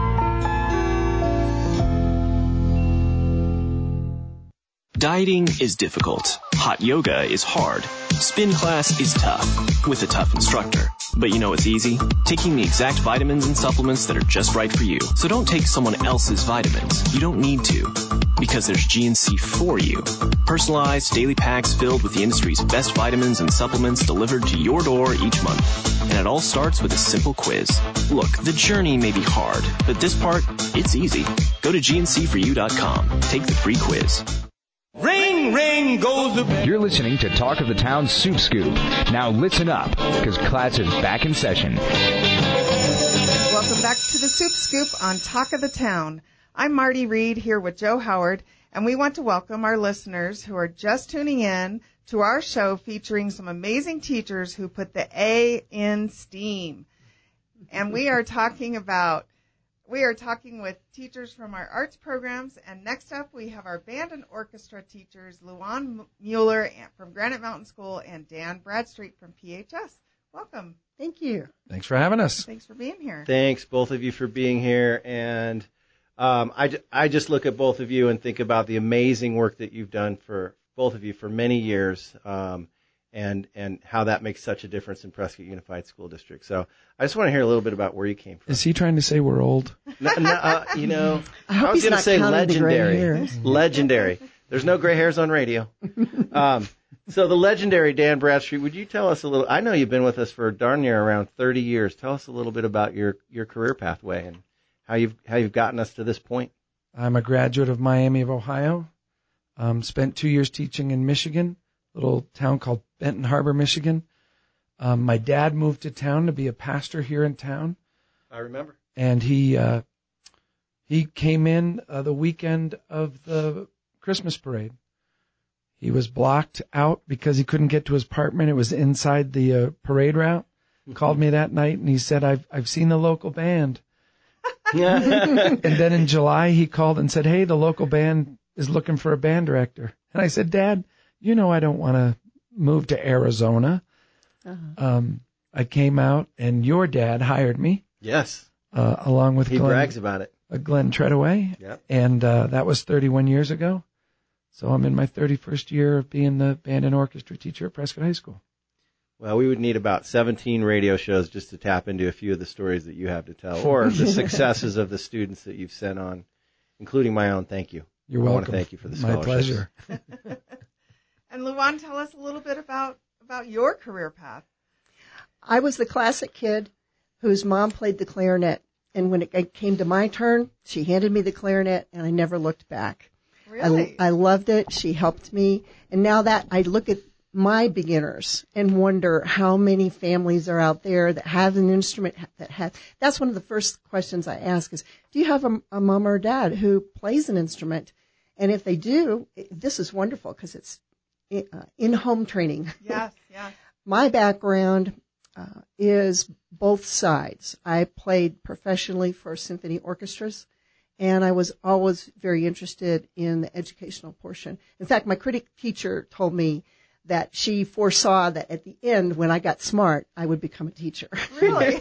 Dieting is difficult. Hot yoga is hard. Spin class is tough, with a tough instructor. But you know what's easy? Taking the exact vitamins and supplements that are just right for you. So don't take someone else's vitamins. You don't need to. Because there's G N C for you. Personalized daily packs filled with the industry's best vitamins and supplements delivered to your door each month. And it all starts with a simple quiz. Look, the journey may be hard, but this part, it's easy. Go to G N C for you dot com. Take the free quiz. Ring, ring goes the bell. You're listening to Talk of the Town Soup Scoop. Now listen up, because class is back in session. Welcome back to the Soup Scoop on Talk of the Town. I'm Marty Reed here with Joe Howard, and we want to welcome our listeners who are just tuning in to our show featuring some amazing teachers who put the A in STEAM. And we are talking about We are talking with teachers from our arts programs, and next up we have our band and orchestra teachers, Luan Mueller from Granite Mountain School and Dan Bradstreet from P H S. Welcome. Thank you. Thanks for having us. Thanks for being here. Thanks, both of you, for being here. And um, I, I just look at both of you and think about the amazing work that you've done for both of you for many years. Um, and and how that makes such a difference in Prescott Unified School District. So I just want to hear a little bit about where you came from. Is he trying to say we're old? No, no, uh, you know, I, hope I was going to say legendary. Legendary. There's no gray hairs on radio. Um, so the legendary Dan Bradstreet, would you tell us a little, I know you've been with us for darn near around thirty years. Tell us a little bit about your, your career pathway and how you've how you've gotten us to this point. I'm a graduate of Miami of Ohio. Um, spent two years teaching in Michigan, a little town called Benton Harbor, Michigan. Um, my dad moved to town to be a pastor here in town. I remember. And he uh, he came in uh, the weekend of the Christmas parade. He was blocked out because he couldn't get to his apartment. It was inside the uh, parade route. Mm-hmm. Called me that night and he said, I've I've seen the local band. And then in July he called and said, hey, the local band is looking for a band director. And I said, Dad, you know I don't want to move to Arizona. Uh-huh. Um, I came out and your dad hired me. Yes. Uh, along with he Glenn, brags about it. Uh, Glenn Treadaway. Yep. And uh, that was thirty-one years ago. So I'm in my thirty-first year of being the band and orchestra teacher at Prescott High School. Well, we would need about seventeen radio shows just to tap into a few of the stories that you have to tell, or the successes of the students that you've sent on, including my own. Thank you. You're I welcome. I want to thank you for the scholarship. My pleasure. And Luan, tell us a little bit about, about your career path. I was the classic kid whose mom played the clarinet. And when it came to my turn, she handed me the clarinet, and I never looked back. Really? I, I loved it. She helped me. And now that I look at my beginners and wonder how many families are out there that have an instrument that has, that's one of the first questions I ask is, do you have a, a mom or a dad who plays an instrument? And if they do, this is wonderful because it's uh, in-home training. Yes, yes. My background uh, is both sides. I played professionally for symphony orchestras, and I was always very interested in the educational portion. In fact, my critic teacher told me that she foresaw that at the end, when I got smart, I would become a teacher. Really?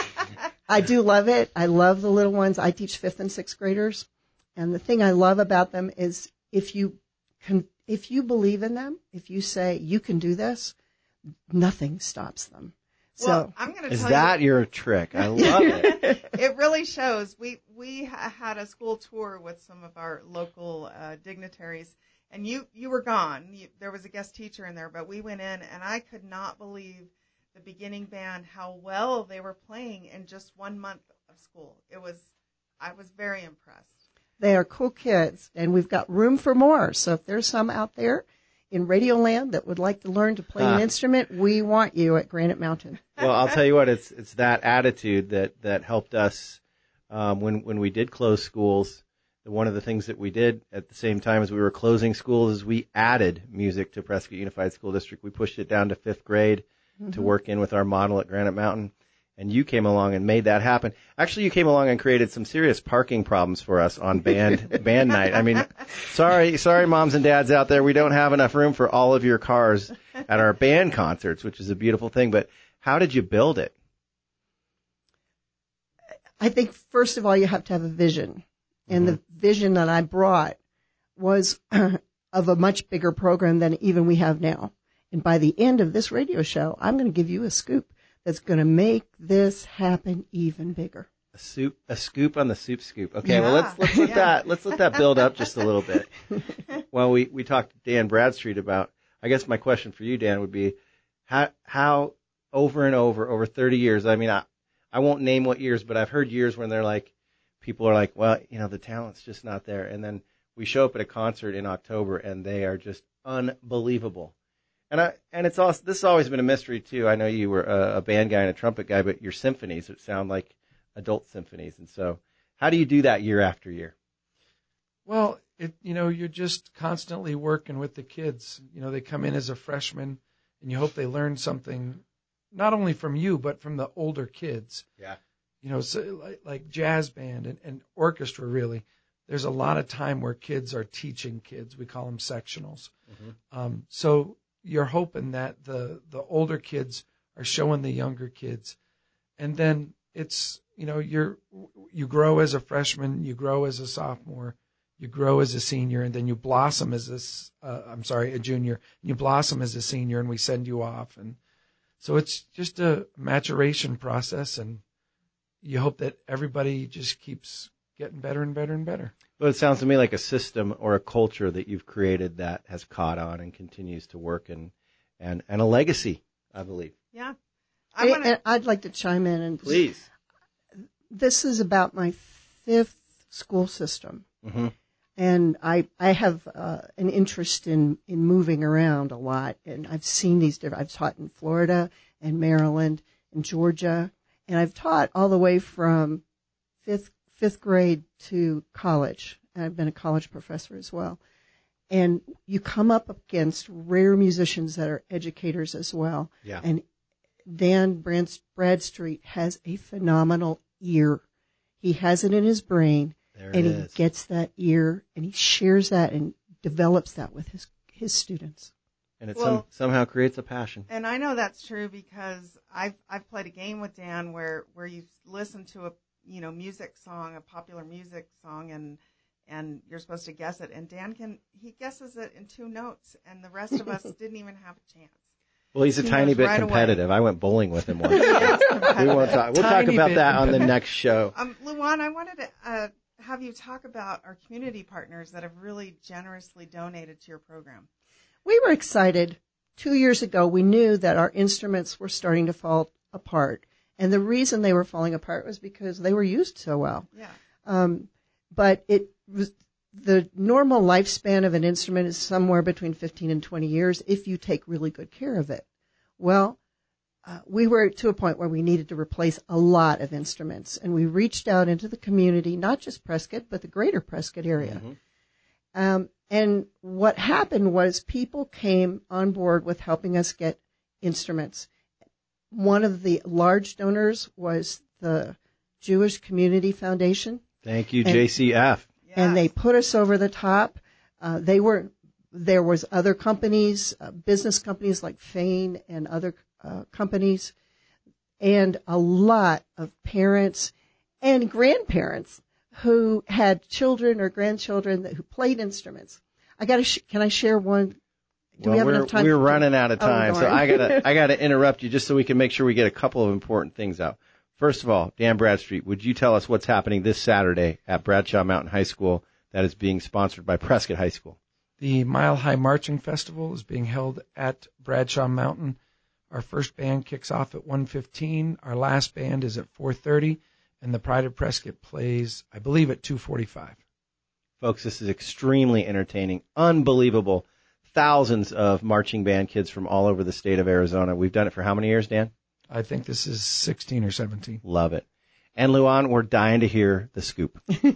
I do love it. I love the little ones. I teach fifth and sixth graders. And the thing I love about them is if you can, if you believe in them, if you say you can do this, nothing stops them. Well, so I'm going to is tell that you, your trick? I love it. It really shows. We we ha- had a school tour with some of our local uh, dignitaries, and you you were gone. You, there was a guest teacher in there, but we went in, and I could not believe the beginning band, how well they were playing in just one month of school. It was, I was very impressed. They are cool kids, and we've got room for more. So if there's some out there in Radioland that would like to learn to play huh. an instrument, we want you at Granite Mountain. Well, I'll tell you what, it's it's that attitude that, that helped us um, when when we did close schools. One of the things that we did at the same time as we were closing schools is we added music to Prescott Unified School District. We pushed it down to fifth grade mm-hmm. to work in with our model at Granite Mountain. And you came along and made that happen. Actually, you came along and created some serious parking problems for us on band band night. I mean, sorry, sorry, moms and dads out there. We don't have enough room for all of your cars at our band concerts, which is a beautiful thing. But how did you build it? I think, first of all, you have to have a vision. And mm-hmm. the vision that I brought was of a much bigger program than even we have now. And by the end of this radio show, I'm going to give you a scoop that's going to make this happen even bigger. A soup, a scoop on the soup scoop. Okay, yeah. well let's let's let yeah. that let's let that build up just a little bit. Well, we we talked to Dan Bradstreet about. I guess my question for you, Dan, would be how how over and over over thirty years. I mean, I I won't name what years, but I've heard years when they're like, people are like, well, you know, the talent's just not there, and then we show up at a concert in October and they are just unbelievable. And I and it's also this has always been a mystery too. I know you were a, a band guy and a trumpet guy, but your symphonies would sound like adult symphonies. And so, how do you do that year after year? Well, it you know you're just constantly working with the kids. You know, they come in as a freshman, and you hope they learn something, not only from you but from the older kids. Yeah. You know, so like, like jazz band and, and orchestra. Really, there's a lot of time where kids are teaching kids. We call them sectionals. Mm-hmm. Um, so. You're hoping that the, the older kids are showing the younger kids. And then it's, you know, you're, you grow as a freshman, you grow as a sophomore, you grow as a senior, and then you blossom as a, uh, I'm sorry, a junior. You blossom as a senior, and we send you off. And so it's just a maturation process, and you hope that everybody just keeps getting better and better and better. Well, it sounds to me like a system or a culture that you've created that has caught on and continues to work, and and, and a legacy, I believe. Yeah. I wanna... I'd like to chime in. and Please. This is about my fifth school system. Mm-hmm. And I I have uh, an interest in, in moving around a lot, and I've seen these different. I've taught in Florida and Maryland and Georgia, and I've taught all the way from fifth fifth grade to college. And I've been a college professor as well. And you come up against rare musicians that are educators as well. Yeah. And Dan Bradstreet has a phenomenal ear. He has it in his brain. There and it he is. gets that ear, and he shares that and develops that with his his students. And it Well- some, somehow creates a passion. And I know that's true because I've I've played a game with Dan where where you listen to a you know music song, a popular music song, and and you're supposed to guess it. And Dan can he guesses it in two notes, and the rest of us didn't even have a chance. Well, he's a He tiny knows bit right away. competitive. I went bowling with him once. Yes, we competitive. won't talk. We'll talk Tiny about bit that on the competitive. next show. Um, Luan, I wanted to uh, have you talk about our community partners that have really generously donated to your program. We were excited. Two years ago, we knew that our instruments were starting to fall apart. And the reason they were falling apart was because they were used so well. Yeah. Um, but it was, the normal lifespan of an instrument is somewhere between fifteen and twenty years if you take really good care of it. Well, uh, we were to a point where we needed to replace a lot of instruments, and we reached out into the community, not just Prescott, but the greater Prescott area. Mhm. Um, and what happened was people came on board with helping us get instruments. One of the large donors was the Jewish Community Foundation. Thank you, And- J C F. And they put us over the top. Uh, they were, there was other companies, uh, business companies like Fane and other uh, companies, and a lot of parents and grandparents who had children or grandchildren that, who played instruments. I got to. Sh- can I share one? Do well, we have we're, enough time? We're to- running out of Oh, time, so darn. I gotta I gotta interrupt you just so we can make sure we get a couple of important things out. First of all, Dan Bradstreet, would you tell us what's happening this Saturday at Bradshaw Mountain High School that is being sponsored by Prescott High School? The Mile High Marching Festival is being held at Bradshaw Mountain. Our first band kicks off at one fifteen. Our last band is at four thirty, and the Pride of Prescott plays, I believe, at two forty-five. Folks, this is extremely entertaining, unbelievable. Thousands of marching band kids from all over the state of Arizona. We've done it for how many years, Dan? I think this is sixteen or seventeen. Love it. And Luan, we're dying to hear the scoop.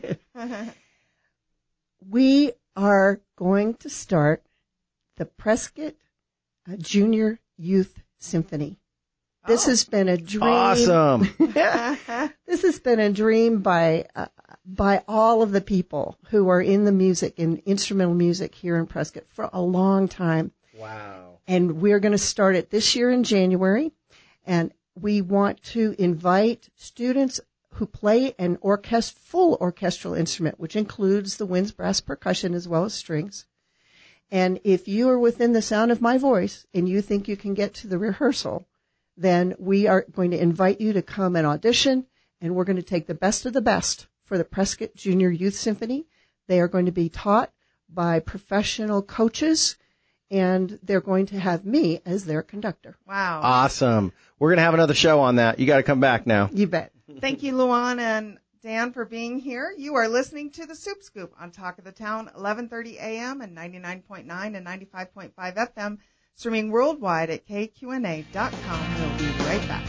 We are going to start the Prescott uh, Junior Youth Symphony. This has been a dream. Awesome. This has been a dream by uh, by all of the people who are in the music and instrumental music here in Prescott for a long time. Wow. And we're going to start it this year in January. And we want to invite students who play an orchest- full orchestral instrument, which includes the winds, brass, percussion, as well as strings. And if you are within the sound of my voice and you think you can get to the rehearsal, then we are going to invite you to come and audition, and we're going to take the best of the best for the Prescott Junior Youth Symphony. They are going to be taught by professional coaches, and they're going to have me as their conductor. Wow. Awesome. We're going to have another show on that. You got to come back now. You bet. Thank you, Luan and Dan, for being here. You are listening to the Soup Scoop on Talk of the Town, eleven thirty a.m. and ninety-nine point nine and ninety-five point five F M, streaming worldwide at K Q N A dot com. We'll be right back.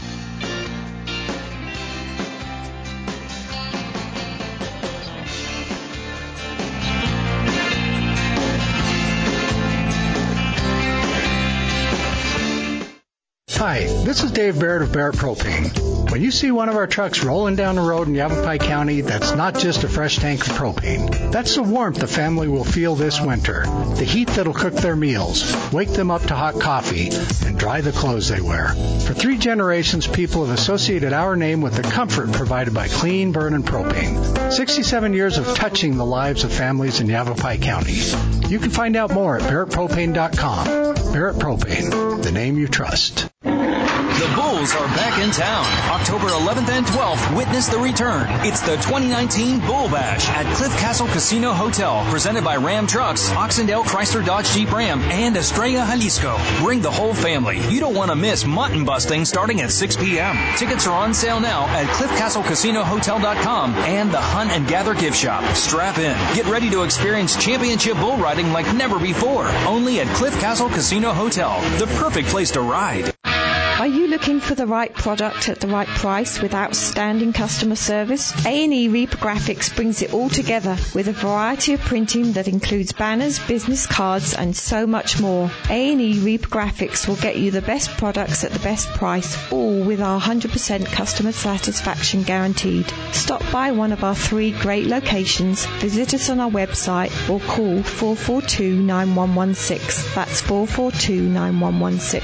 Hi, this is Dave Barrett of Barrett Propane. When you see one of our trucks rolling down the road in Yavapai County, that's not just a fresh tank of propane. That's the warmth the family will feel this winter. The heat that'll cook their meals, wake them up to hot coffee, and dry the clothes they wear. For three generations, people have associated our name with the comfort provided by clean burning propane. sixty-seven years of touching the lives of families in Yavapai County. You can find out more at barrett propane dot com. Barrett Propane, the name you trust. The Bull Bulls are back in town. October eleventh and twelfth, witness the return. It's the twenty nineteen Bull Bash at Cliff Castle Casino Hotel, presented by Ram Trucks, Oxendale Chrysler Dodge Jeep Ram, and Estrella Jalisco. Bring the whole family. You don't want to miss mutton busting starting at six p.m. Tickets are on sale now at cliff castle casino hotel dot com and the Hunt and Gather gift shop. Strap in. Get ready to experience championship bull riding like never before. Only at Cliff Castle Casino Hotel, the perfect place to ride. Are you looking for the right product at the right price with outstanding customer service? A and E Reprographics brings it all together with a variety of printing that includes banners, business cards, and so much more. A and E Reprographics will get you the best products at the best price, all with our one hundred percent customer satisfaction guaranteed. Stop by one of our three great locations, visit us on our website, or call four four two, nine one one six. That's four four two, nine one one six.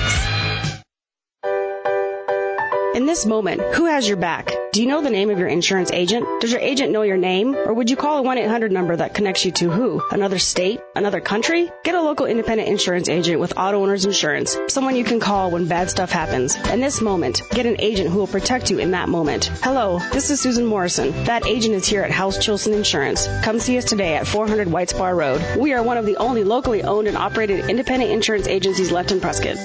In this moment, who has your back? Do you know the name of your insurance agent? Does your agent know your name? Or would you call a one eight hundred number that connects you to who? Another state? Another country? Get a local independent insurance agent with Auto Owners Insurance, someone you can call when bad stuff happens. In this moment, get an agent who will protect you in that moment. Hello, this is Susan Morrison. That agent is here at House Chilson Insurance. Come see us today at four hundred White Spar Road. We are one of the only locally owned and operated independent insurance agencies left in Prescott.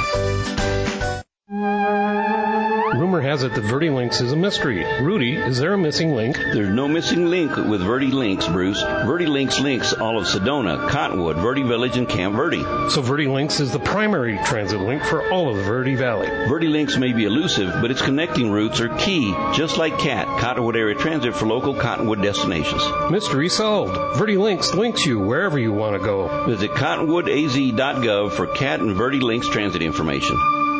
Rumor has it that Verde Links is a mystery. Rudy, is there a missing link? There's no missing link with Verde Links, Bruce. Verde Links links all of Sedona, Cottonwood, Verde Village, and Camp Verde. So Verde Links is the primary transit link for all of the Verde Valley. Verde Links may be elusive, but its connecting routes are key, just like C A T, Cottonwood Area Transit for local Cottonwood destinations. Mystery solved. Verde Links links you wherever you want to go. Visit cottonwood a z dot gov for C A T and Verde Links transit information.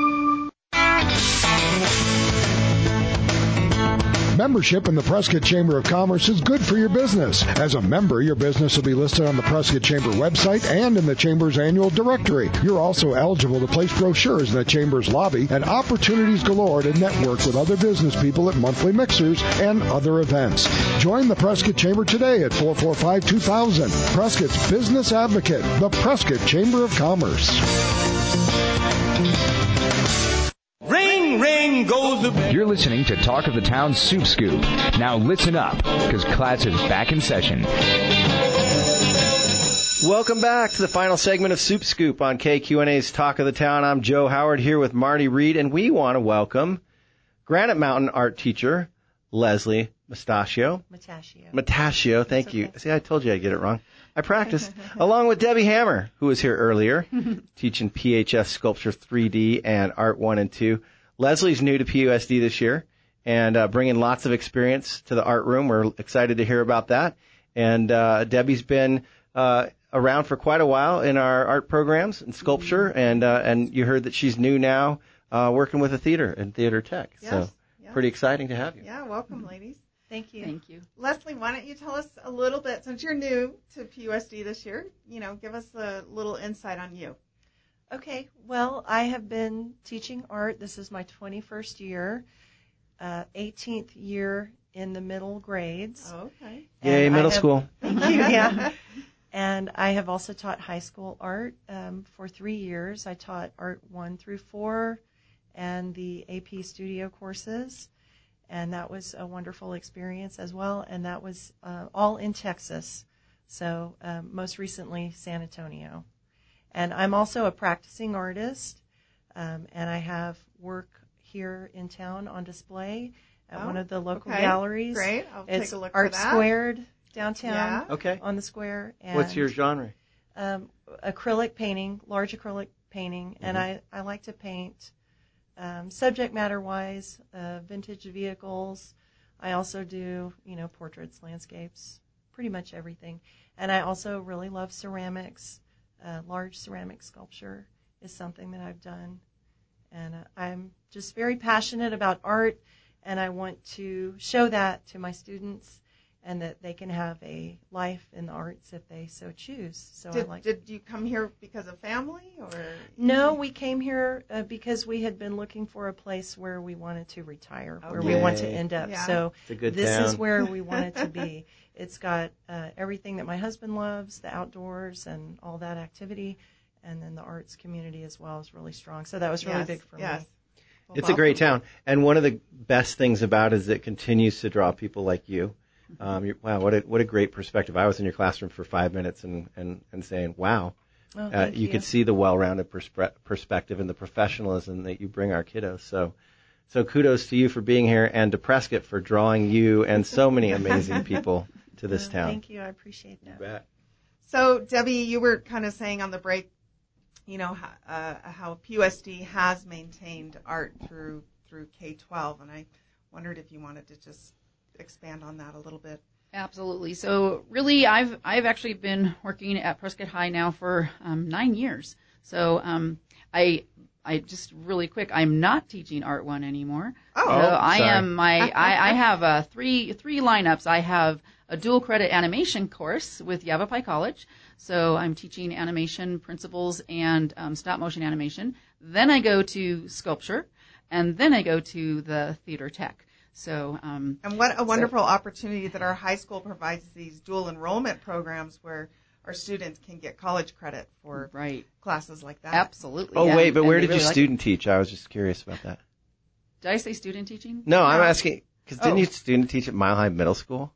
Membership in the Prescott Chamber of Commerce is good for your business. As a member, your business will be listed on the Prescott Chamber website and in the Chamber's annual directory. You're also eligible to place brochures in the Chamber's lobby and opportunities galore to network with other business people at monthly mixers and other events. Join the Prescott Chamber today at four four five, two thousand. Prescott's Business Advocate, the Prescott Chamber of Commerce. Ring, ring goes the bell. You're listening to Talk of the Town Soup Scoop. Now listen up, because class is back in session. Welcome back to the final segment of Soup Scoop on K Q N A's Talk of the Town. I'm Joe Howard here with Marty Reed, and we want to welcome Granite Mountain art teacher Leslie Mastachio. Matashio. Matashio, thank you. See, I told you I'd get it wrong. I practiced. Along with Debbie Hammer, who was here earlier, teaching P H S Sculpture three D and Art one and two. Leslie's new to P U S D this year and uh, bringing lots of experience to the art room. We're excited to hear about that. And uh, Debbie's been uh, around for quite a while in our art programs and sculpture, and uh, and you heard that she's new now uh, working with a theater and theater tech. Yes, so yes. Pretty exciting to have you. Yeah, welcome, ladies. Thank you. Thank you. Leslie, why don't you tell us a little bit, since you're new to P U S D this year, you know, give us a little insight on you. Okay, well, I have been teaching art. This is my twenty-first year, uh, eighteenth year in the middle grades. Oh, okay. Yay, middle have, school. Thank you, yeah. And I have also taught high school art um, for three years. I taught art one through four and the A P studio courses. And that was a wonderful experience as well. And that was uh, all in Texas. So um, most recently, San Antonio. And I'm also a practicing artist. Um, and I have work here in town on display at oh, one of the local okay. galleries. Great. I'll it's take a look Art for that. Squared downtown Yeah. Okay. on the square. And, What's your genre? Um, acrylic painting, large acrylic painting. Mm-hmm. And I, I like to paint Um, subject matter-wise, uh, vintage vehicles. I also do, you know, portraits, landscapes, pretty much everything. And I also really love ceramics. Uh, large ceramic sculpture is something that I've done. And uh, I'm just very passionate about art, and I want to show that to my students and that they can have a life in the arts if they so choose. So did, I like. Did you come here because of family, or? No, we came here uh, because we had been looking for a place where we wanted to retire, Okay. where we want to end up. Yeah. So It's a good this town. is where we wanted to be. It's got uh, everything that my husband loves, the outdoors and all that activity, and then the arts community as well is really strong. So that was really Yes, big for yes. me. Well, it's a great town. And one of the best things about it is it continues to draw people like you. Um, you're, wow, what a, what a great perspective. I was in your classroom for five minutes and, and, and saying, wow. Oh, uh, you, you could see the well-rounded perspe- perspective and the professionalism that you bring our kiddos. So, so kudos to you for being here and to Prescott for drawing you and so many amazing people to this uh, town. Thank you. I appreciate that. You bet. So, Debbie, you were kind of saying on the break, you know, uh, how P U S D has maintained art through through K twelve, and I wondered if you wanted to just expand on that a little bit. Absolutely. So really, I've I've actually been working at Prescott High now for um, nine years. So um, I I just really quick, I'm not teaching Art One anymore. Oh, so I sorry. am my I, I have uh, three three lineups. I have a dual credit animation course with Yavapai College. So I'm teaching animation principles and um, stop motion animation. Then I go to sculpture, and then I go to the theater tech. So, um, and what a wonderful so, opportunity that our high school provides these dual enrollment programs where our students can get college credit for right. classes like that. Absolutely. Oh, yeah. wait, but and where did really you like student teach? I was just curious about that. Did I say student teaching? No, I'm asking, because didn't Oh. you student teach at Mile High Middle School?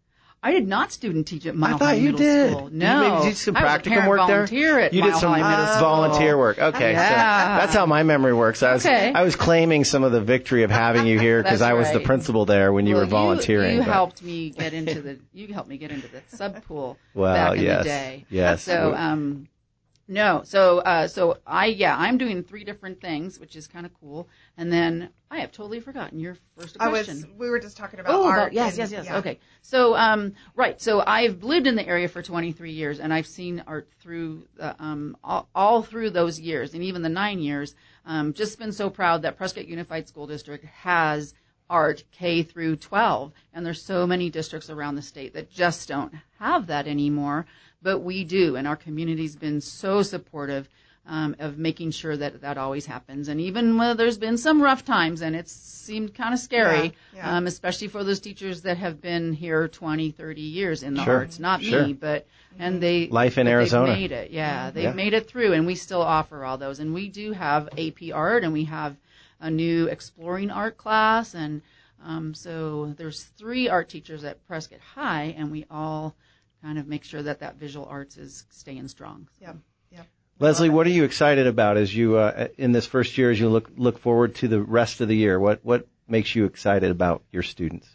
I did not student teach at Mile I thought High you Middle did. School. Did you No, maybe did some I was a practicum parent work there? volunteer at You Mile did some High Middle School. volunteer work. Okay, Yeah. so that's how my memory works. I was Okay. I was claiming some of the victory of having you here because That's I was the right. principal there when you Well, were volunteering. You, you but- helped me get into the. You helped me get into the sub pool Well, back in yes, the day. yes. So um, no, so uh, so I yeah I'm doing three different things, which is kind of cool. And then I have totally forgotten your first I question. was. We were just talking about Oh, art. about, yes, and- yes, yes. yeah. Okay. So, um, right. So I've lived in the area for twenty-three years, and I've seen art through uh, um, all, all through those years, and even the nine years. Um, just been so proud that Prescott Unified School District has art K through twelve, and there's so many districts around the state that just don't have that anymore, but we do, and our community's been so supportive. Um, of making sure that that always happens. And even when there's been some rough times, and it's seemed kind of scary, Yeah, yeah. Um, especially for those teachers that have been here twenty, thirty years in the Sure, arts. Not sure. me, but, and they... Life in but Arizona. They've made it, yeah. They've Yeah. made it through, and we still offer all those. And we do have A P art, and we have a new exploring art class, and um, so there's three art teachers at Prescott High, and we all kind of make sure that that visual arts is staying strong. Yep. Yep. Leslie, what are you excited about as you uh, in this first year as you look look forward to the rest of the year? What what makes you excited about your students?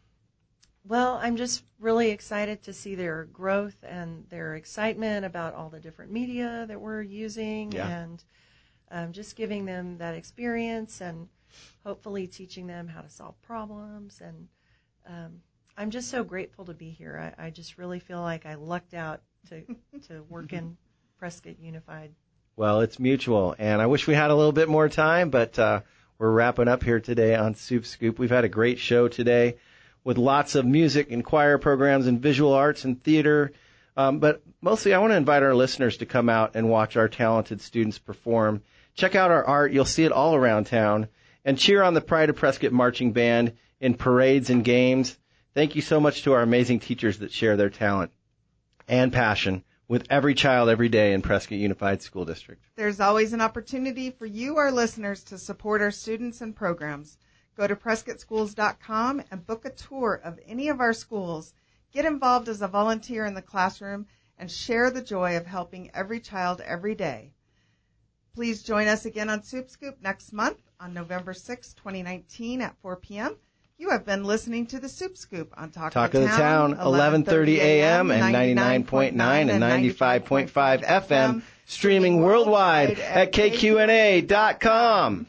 Well, I'm just really excited to see their growth and their excitement about all the different media that we're using, Yeah. and um, just giving them that experience and hopefully teaching them how to solve problems. And um, I'm just so grateful to be here. I, I just really feel like I lucked out to, to work in Prescott Unified. Well, it's mutual, and I wish we had a little bit more time, but uh, we're wrapping up here today on Soup Scoop. We've had a great show today with lots of music and choir programs and visual arts and theater. Um, but mostly I want to invite our listeners to come out and watch our talented students perform. Check out our art. You'll see it all around town. And cheer on the Pride of Prescott Marching Band in parades and games. Thank you so much to our amazing teachers that share their talent and passion with every child every day in Prescott Unified School District. There's always an opportunity for you, our listeners, to support our students and programs. Go to prescott schools dot com and book a tour of any of our schools. Get involved as a volunteer in the classroom and share the joy of helping every child every day. Please join us again on Soup Scoop next month on November sixth, twenty nineteen at four p.m. You have been listening to the Soup Scoop on Talk, Talk of the Town, eleven thirty a.m. and ninety-nine point nine and ninety-five point five F M, streaming worldwide at K Q N A dot com.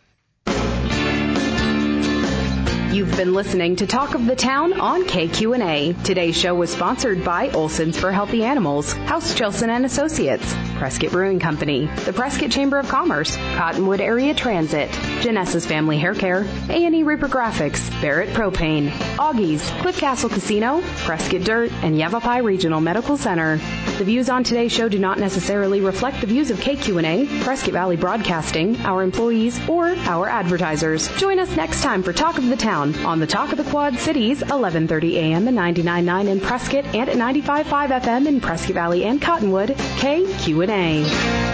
You've been listening to Talk of the Town on K Q N A. Today's show was sponsored by Olson's for Healthy Animals, House Chilson and Associates, Prescott Brewing Company, the Prescott Chamber of Commerce, Cottonwood Area Transit, Janessa's Family Hair Care, A and E Reaper Graphics, Barrett Propane, Augie's, Cliff Castle Casino, Prescott Dirt, and Yavapai Regional Medical Center. The views on today's show do not necessarily reflect the views of K Q N A, Prescott Valley Broadcasting, our employees, or our advertisers. Join us next time for Talk of the Town on the Talk of the Quad Cities, eleven thirty a.m. and ninety-nine point nine in Prescott and at ninety-five point five F M in Prescott Valley and Cottonwood, K Q N A.